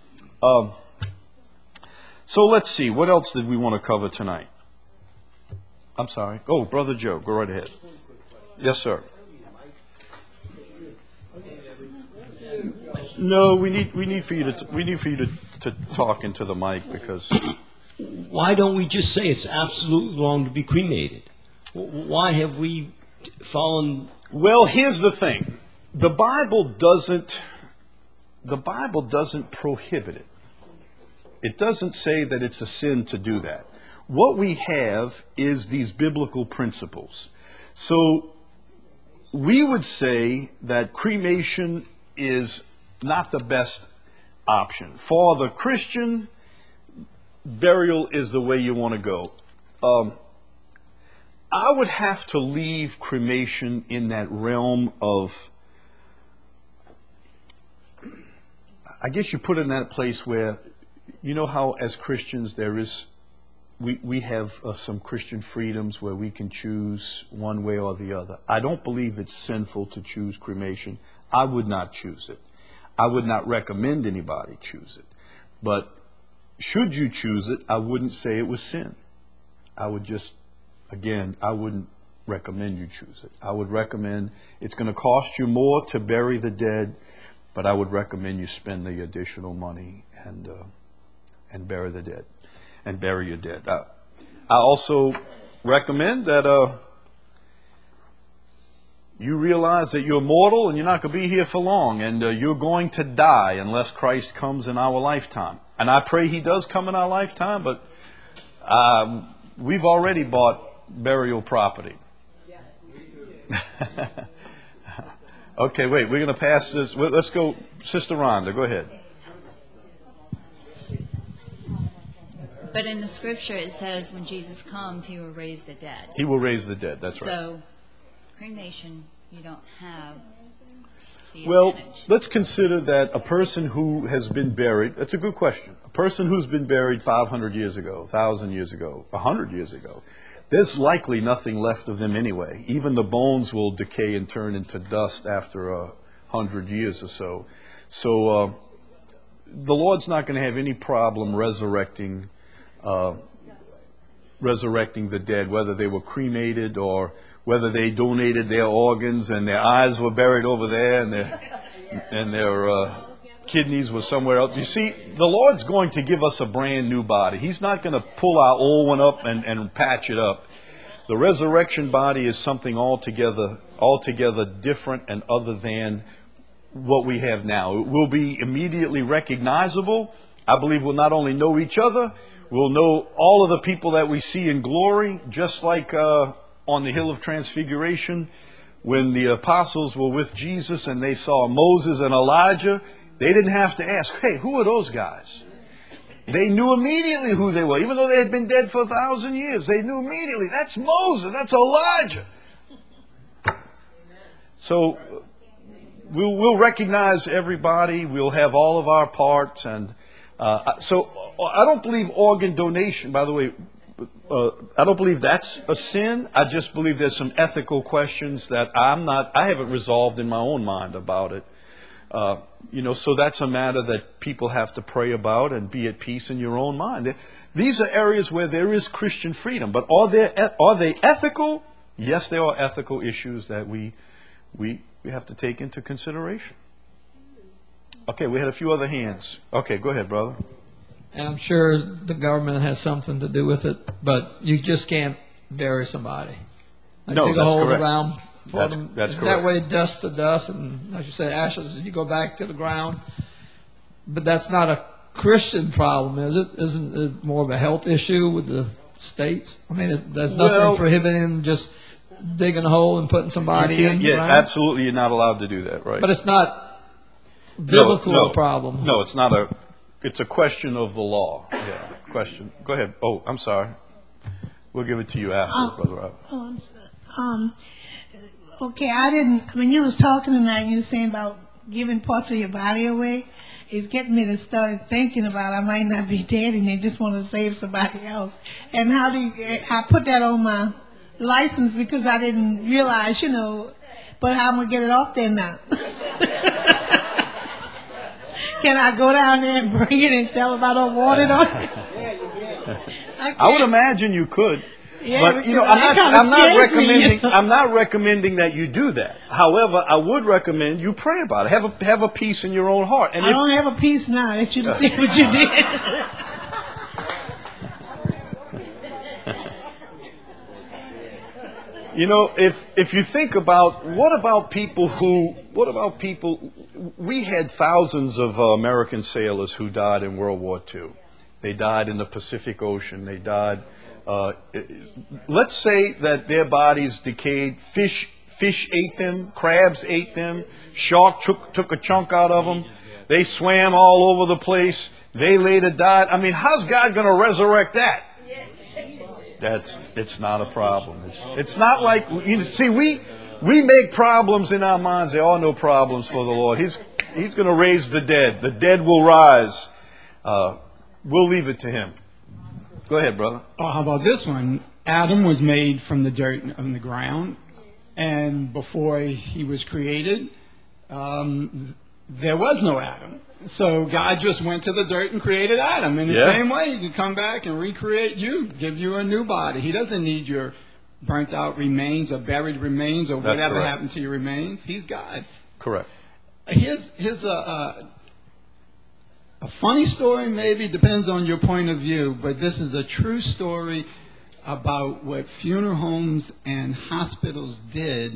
So let's see. What else did we want to cover tonight? I'm sorry. Oh, Brother Joe, go right ahead. Yes, sir. No, we need for you to talk into the mic because. Why don't we just say it's absolutely wrong to be cremated? Why have we fallen? Well, here's the thing: the Bible doesn't prohibit it. It doesn't say that it's a sin to do that. What we have is these biblical principles. So we would say that cremation is not the best option. For the Christian, burial is the way you want to go. I would have to leave cremation in that realm of, I guess you put it in that place where, you know how as Christians we have some Christian freedoms where we can choose one way or the other. I don't believe it's sinful to choose cremation. I would not choose it. I would not recommend anybody choose it. But should you choose it, I wouldn't say it was sin. I would just, again, I wouldn't recommend you choose it. I would recommend, it's going to cost you more to bury the dead, but I would recommend you spend the additional money and bury the dead and bury your dead. I also recommend that you realize that you're mortal and you're not going to be here for long, and you're going to die unless Christ comes in our lifetime. And I pray he does come in our lifetime, but we've already bought burial property. Okay, wait, we're going to pass this. Let's go. Sister Rhonda, go ahead. But in the scripture it says when Jesus comes, he will raise the dead. He will raise the dead, that's right. So cremation, you don't have the Well, advantage. let's consider that a person who has been buried, that's a good question. A person who's been buried 500 years ago, 1,000 years ago, 100 years ago, there's likely nothing left of them anyway. Even the bones will decay and turn into dust after 100 years or so. So the Lord's not going to have any problem resurrecting the dead, whether they were cremated or whether they donated their organs and their eyes were buried over there and their kidneys were somewhere else. You see, the Lord's going to give us a brand new body. He's not going to pull our old one up and patch it up. The resurrection body is something altogether different and other than what we have now. It will be immediately recognizable. I believe we'll not only know each other, we'll know all of the people that we see in glory, just like on the Hill of Transfiguration, when the apostles were with Jesus and they saw Moses and Elijah, they didn't have to ask, hey, who are those guys? They knew immediately who they were. Even though they had been dead for 1,000 years, they knew immediately, that's Moses, that's Elijah. So we'll recognize everybody, we'll have all of our parts, and so I don't believe organ donation, by the way, I don't believe that's a sin. I just believe there's some ethical questions that I haven't resolved in my own mind about it. So that's a matter that people have to pray about and be at peace in your own mind. These are areas where there is Christian freedom, but are they ethical? Yes, there are ethical issues that we have to take into consideration. Okay, we had a few other hands. Okay, go ahead, brother. And I'm sure the government has something to do with it, but you just can't bury somebody. No, dig a that's hole correct. around for them. That's That correct. way, dust to dust, and like you say, ashes, you go back to the ground. But that's not a Christian problem, is it? Isn't it more of a health issue with the states? I mean, there's nothing prohibiting just digging a hole and putting somebody in the ground. Absolutely, you're not allowed to do that, right? But it's not biblical no, problem. No, it's not it's a question of the law. Yeah, question. Go ahead. Oh, I'm sorry. We'll give it to you after, Brother Rob. Okay, when you was talking tonight, you were saying about giving parts of your body away. It's getting me to start thinking about I might not be dead and they just want to save somebody else. And I put that on my license because I didn't realize, but how am I going to get it off there now? Can I go down there and bring it and tell them I don't want it on it? I would imagine you could. Yeah, but I'm not recommending that you do that. However, I would recommend you pray about it. Have a peace in your own heart. And I don't have a peace now that you see what you did. If you think about what about people, we had thousands of American sailors who died in World War II. They died in the Pacific Ocean. They died, let's say that their bodies decayed. Fish ate them, crabs ate them, shark took a chunk out of them. They swam all over the place. They later died. I mean, how's God going to resurrect that? It's not a problem. It's not like, we make problems in our minds. There are no problems for the Lord. He's going to raise the dead. The dead will rise. We'll leave it to him. Go ahead, brother. Oh, how about this one? Adam was made from the dirt on the ground, and before he was created, there was no Adam. So God just went to the dirt and created Adam. In the same way, he can come back and recreate you, give you a new body. He doesn't need your burnt out remains or buried remains or whatever happened to your remains. He's God. Correct. Here's a funny story, maybe, depends on your point of view, but this is a true story about what funeral homes and hospitals did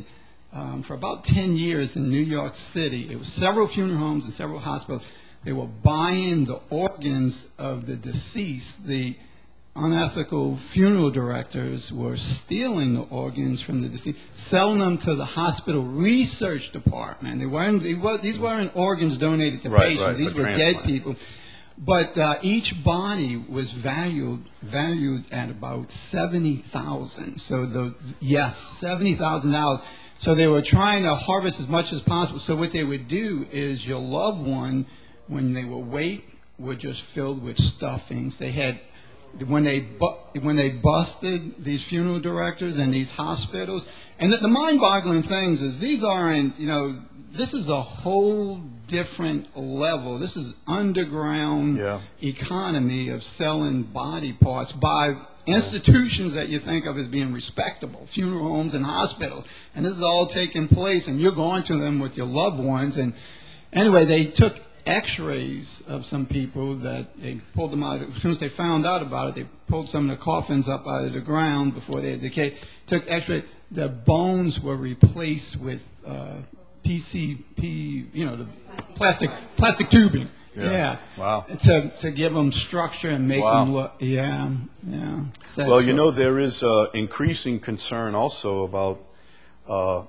for about 10 years in New York City. It was several funeral homes and several hospitals. They were buying the organs of the deceased. The unethical funeral directors were stealing the organs from the deceased, selling them to the hospital research department. These weren't organs donated to patients. Right, these were dead people. But each body was valued at about $70,000. So $70,000. So they were trying to harvest as much as possible. So what they would do is your loved one, when they were were just filled with stuffings. They had, when they busted these funeral directors and these hospitals, and the mind-boggling things is these aren't, this is a whole different level. This is underground economy of selling body parts by institutions that you think of as being respectable, funeral homes and hospitals. And this is all taking place, and you're going to them with your loved ones. And anyway, they took x-rays of some people that they pulled them out. As soon as they found out about it, they pulled some of the coffins up out of the ground before they had decayed. Took x-ray. The bones were replaced with PCP, the plastic tubing. Yeah. Wow. To give them structure and make them look. Yeah. Well, there is increasing concern also about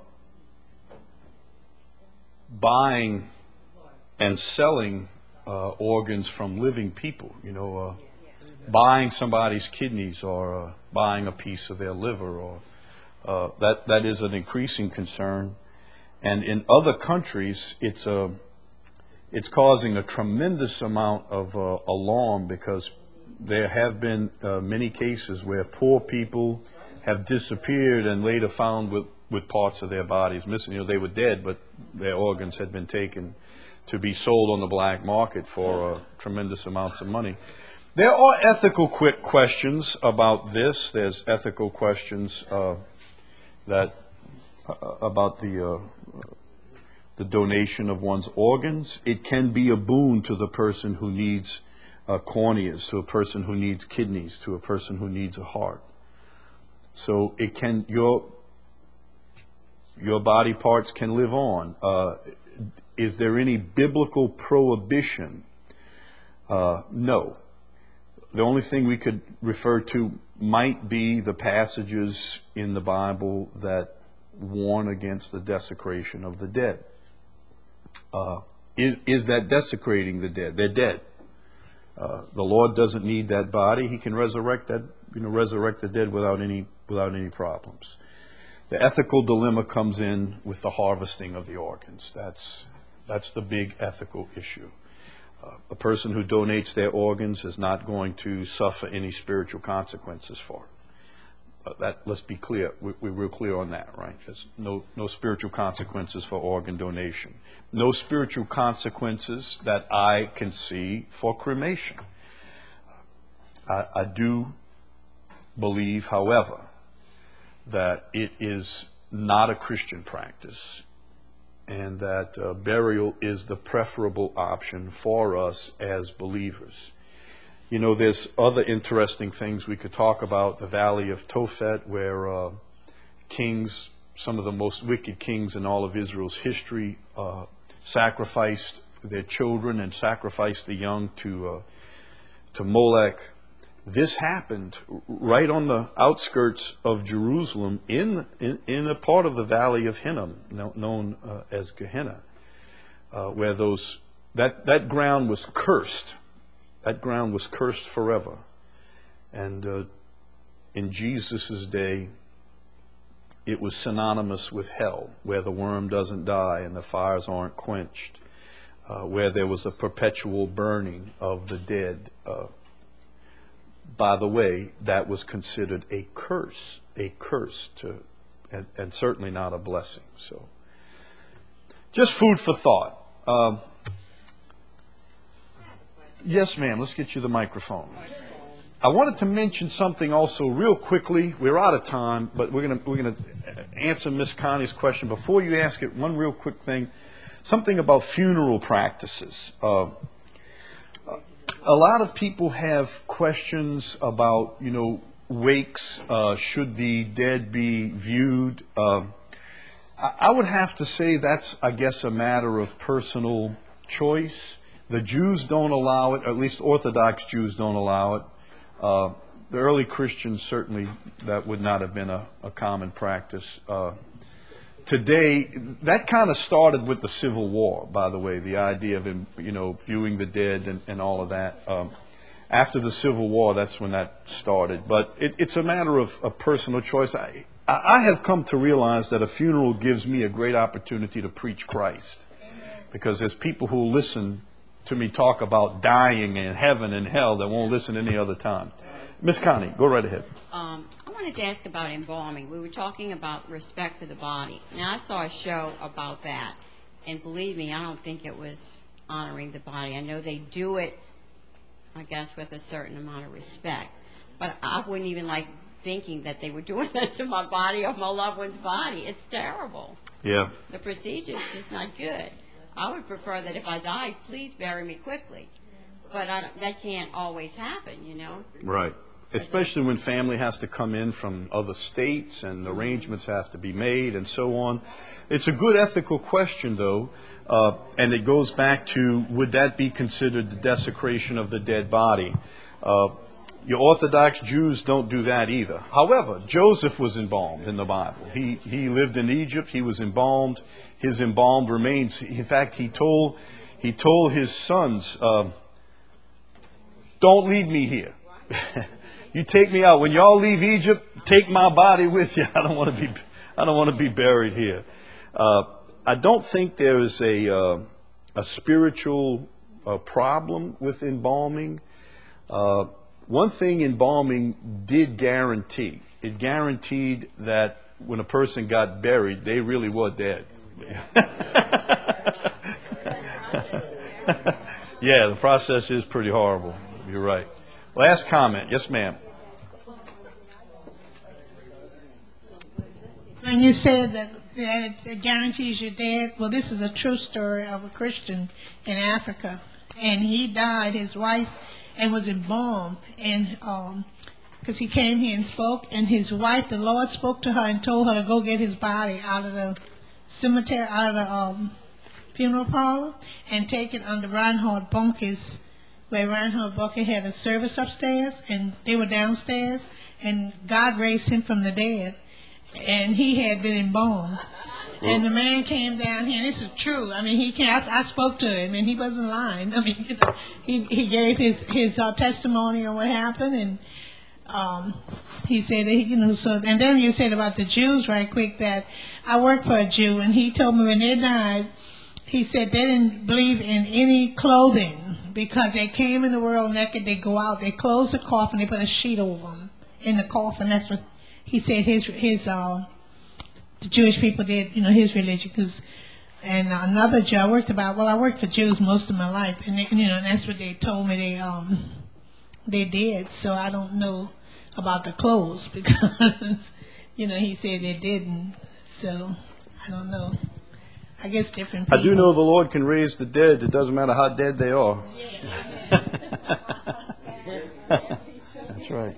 buying and selling organs from living people. Buying somebody's kidneys or buying a piece of their liver, or that is an increasing concern. And in other countries, it's causing a tremendous amount of alarm, because there have been many cases where poor people have disappeared and later found with parts of their bodies missing. They were dead, but their organs had been taken to be sold on the black market for tremendous amounts of money. There are ethical questions about this. There's ethical questions about the donation of one's organs. It can be a boon to the person who needs corneas, to a person who needs kidneys, to a person who needs a heart. So it can, your body parts can live on. Is there any biblical prohibition? No. The only thing we could refer to might be the passages in the Bible that warn against the desecration of the dead. Is that desecrating the dead? They're dead. The Lord doesn't need that body. He can resurrect the dead without any problems. The ethical dilemma comes in with the harvesting of the organs. That's the big ethical issue. A person who donates their organs is not going to suffer any spiritual consequences for it. Let's be clear. We're real clear on that, right? There's no spiritual consequences for organ donation. No spiritual consequences that I can see for cremation. I do believe, however, that it is not a Christian practice, and that burial is the preferable option for us as believers. There's other interesting things we could talk about. The Valley of Tophet, where kings, some of the most wicked kings in all of Israel's history, sacrificed their children and sacrificed the young to Molech. This happened right on the outskirts of Jerusalem, in a part of the Valley of Hinnom, known as Gehenna, where that ground was cursed. That ground was cursed forever. And in Jesus' day, it was synonymous with hell, where the worm doesn't die and the fires aren't quenched, where there was a perpetual burning of the dead. By the way, that was considered a curse and certainly not a blessing. So, just food for thought. Yes, ma'am. Let's get you the microphone. I wanted to mention something also real quickly. We're out of time, but we're gonna answer Miss Connie's question. Before you ask it, one real quick thing. Something about funeral practices. A lot of people have questions about, wakes. Should the dead be viewed? I would have to say that's, I guess, a matter of personal choice. The Jews don't allow it, or at least Orthodox Jews don't allow it. The early Christians, certainly, that would not have been a common practice. Today, that kind of started with the Civil War, by the way, the idea of, viewing the dead and all of that. After the Civil War, that's when that started. But it's a matter of personal choice. I have come to realize that a funeral gives me a great opportunity to preach Christ. Because there's people who listen to me talk about dying and heaven and hell that won't listen any other time. Miss Connie, go right ahead. I wanted to ask about embalming. We were talking about respect for the body. Now, I saw a show about that. And believe me, I don't think it was honoring the body. I know they do it, I guess, with a certain amount of respect. But I wouldn't even like thinking that they were doing that to my body or my loved one's body. It's terrible. Yeah. The procedure is just not good. I would prefer that if I die, please bury me quickly. But that can't always happen, Right. Especially when family has to come in from other states and arrangements have to be made and so on. It's a good ethical question, though, and it goes back to, would that be considered the desecration of the dead body? Your Orthodox Jews don't do that either. However, Joseph was embalmed in the Bible. He lived in Egypt. He was embalmed. His embalmed remains. In fact, he told his sons, "Don't leave me here. You take me out. When y'all leave Egypt, take my body with you. I don't want to be buried here." I don't think there is a spiritual problem with embalming. One thing embalming did guarantee, it guaranteed that when a person got buried, they really were dead. Yeah, the process is pretty horrible. You're right. Last comment. Yes, ma'am. When you said that it guarantees you're dead, well, this is a true story of a Christian in Africa. And he died, his wife, and was embalmed. And because he came here and spoke, and his wife, the Lord spoke to her and told her to go get his body out of the cemetery, out of the funeral parlor, and take it under Reinhard Bonnke's, where Reinhard Bonnke had a service upstairs, and they were downstairs, and God raised him from the dead, and he had been embalmed. And the man came down here, and this is true. I mean, I spoke to him, and he wasn't lying. I mean, he gave his testimony on what happened, and he said that, so, and then you said about the Jews right quick, that I worked for a Jew, and he told me when they died, he said they didn't believe in any clothing because they came in the world naked. They go out, they close the coffin, they put a sheet over them in the coffin. That's what he said the Jewish people did, his religion. And another Jew, I worked for Jews most of my life, and that's what they told me they did. So I don't know about the clothes because, he said they didn't. So I don't know. I guess different people. I do know the Lord can raise the dead. It doesn't matter how dead they are. That's right.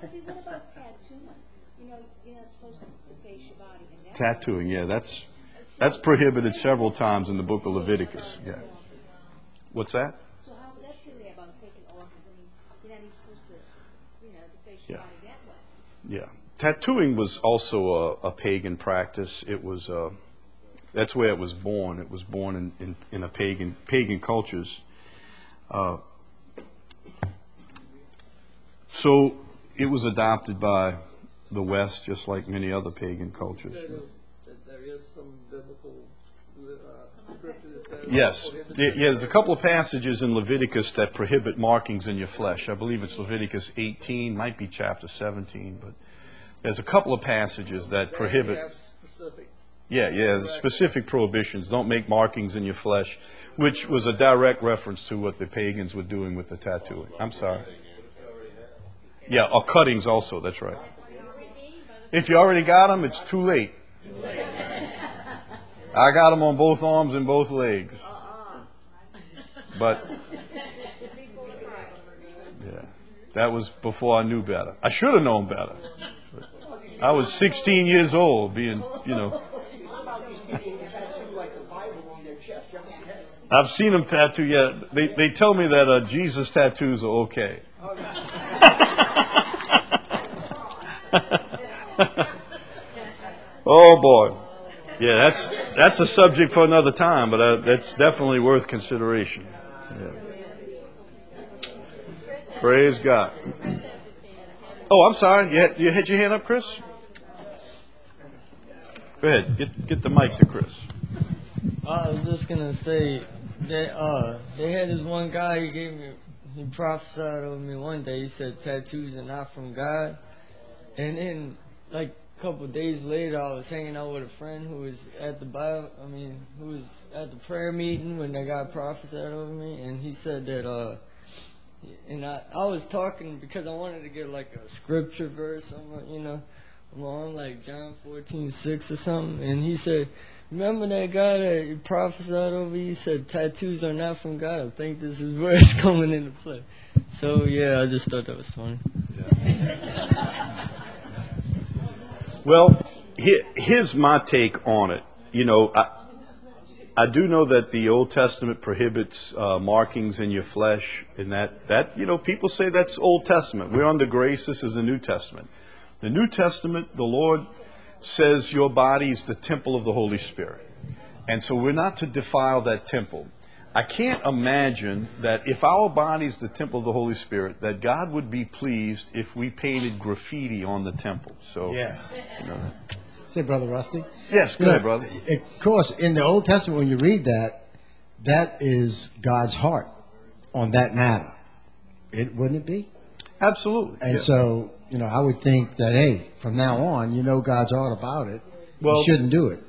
Tattooing, yeah, that's prohibited several times in the book of Leviticus. Yeah. What's that? So how that's really about taking organs? I mean, you're not even supposed to, face your body that way. Yeah. Tattooing was also a pagan practice. It was that's where it was born. It was born in a pagan cultures. So it was adopted by the West, just like many other pagan cultures. There is some biblical scriptures that Yes. There's a couple of passages in Leviticus that prohibit markings in your flesh. I believe it's Leviticus 18, might be chapter 17, but there's a couple of passages that prohibit. The specific prohibitions. Don't make markings in your flesh, which was a direct reference to what the pagans were doing with the tattooing. I'm sorry. Yeah, or cuttings also, that's right. If you already got them, it's too late. I got them on both arms and both legs. But, yeah, that was before I knew better. I should have known better. I was 16 years old being, Bible on their chest. You ever see that? I've seen them tattoo. Yeah, they tell me that Jesus tattoos are okay. Oh boy, yeah, that's a subject for another time, but that's definitely worth consideration. Yeah. Praise God. Oh, I'm sorry. You had your hand up, Chris? Go ahead. Get the mic to Chris. I was just gonna say that they had this one guy. He prophesied over me one day. He said tattoos are not from God. And then, like a couple of days later, I was hanging out with a friend who was at who was at the prayer meeting when that guy prophesied over me, and he said that. And I was talking because I wanted to get like a scripture verse, along like John 14:6 or something. And he said, "Remember that guy that prophesied over you? He said tattoos are not from God. I think this is where it's coming into play." So yeah, I just thought that was funny. Yeah. Well, here's my take on it. I do know that the Old Testament prohibits markings in your flesh, and that people say that's Old Testament. We're under grace. This is the New Testament. The New Testament, the Lord says your body is the temple of the Holy Spirit, and so we're not to defile that temple. I can't imagine that if our body is the temple of the Holy Spirit, that God would be pleased if we painted graffiti on the temple. So yeah. Say, Brother Rusty. Yes, go ahead, brother. Of course, in the Old Testament, when you read that, that is God's heart on that matter. Wouldn't it be? Absolutely. And so, I would think that, hey, from now on, God's heart about it. Well, you shouldn't do it.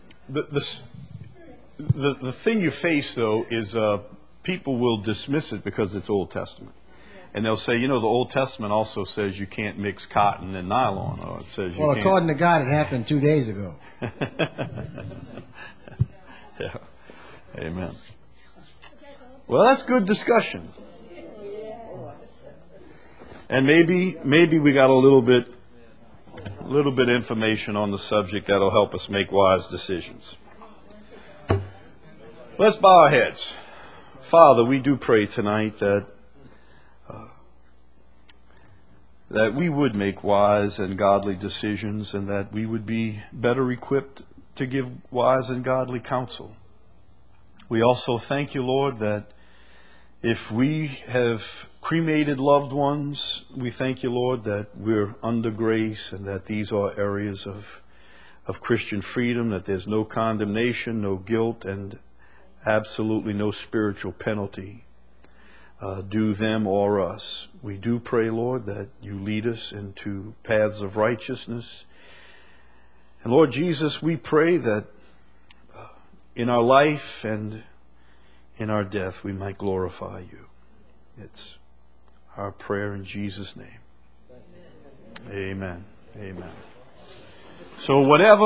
The thing you face, though, is people will dismiss it because it's Old Testament. And they'll say, the Old Testament also says you can't mix cotton and nylon. Or it says you can't. According to God, it happened 2 days ago. Yeah. Amen. Well, that's good discussion. And maybe we got a little bit information on the subject that'll help us make wise decisions. Let's bow our heads. Father, we do pray tonight that we would make wise and godly decisions, and that we would be better equipped to give wise and godly counsel. We also thank you, Lord, that if we have cremated loved ones, we thank you, Lord, that we're under grace and that these are areas of Christian freedom, that there's no condemnation, no guilt, and absolutely no spiritual penalty due them or us. We do pray, Lord, that you lead us into paths of righteousness. And Lord Jesus, we pray that in our life and in our death we might glorify you. It's our prayer in Jesus' name. Amen. Amen. So whatever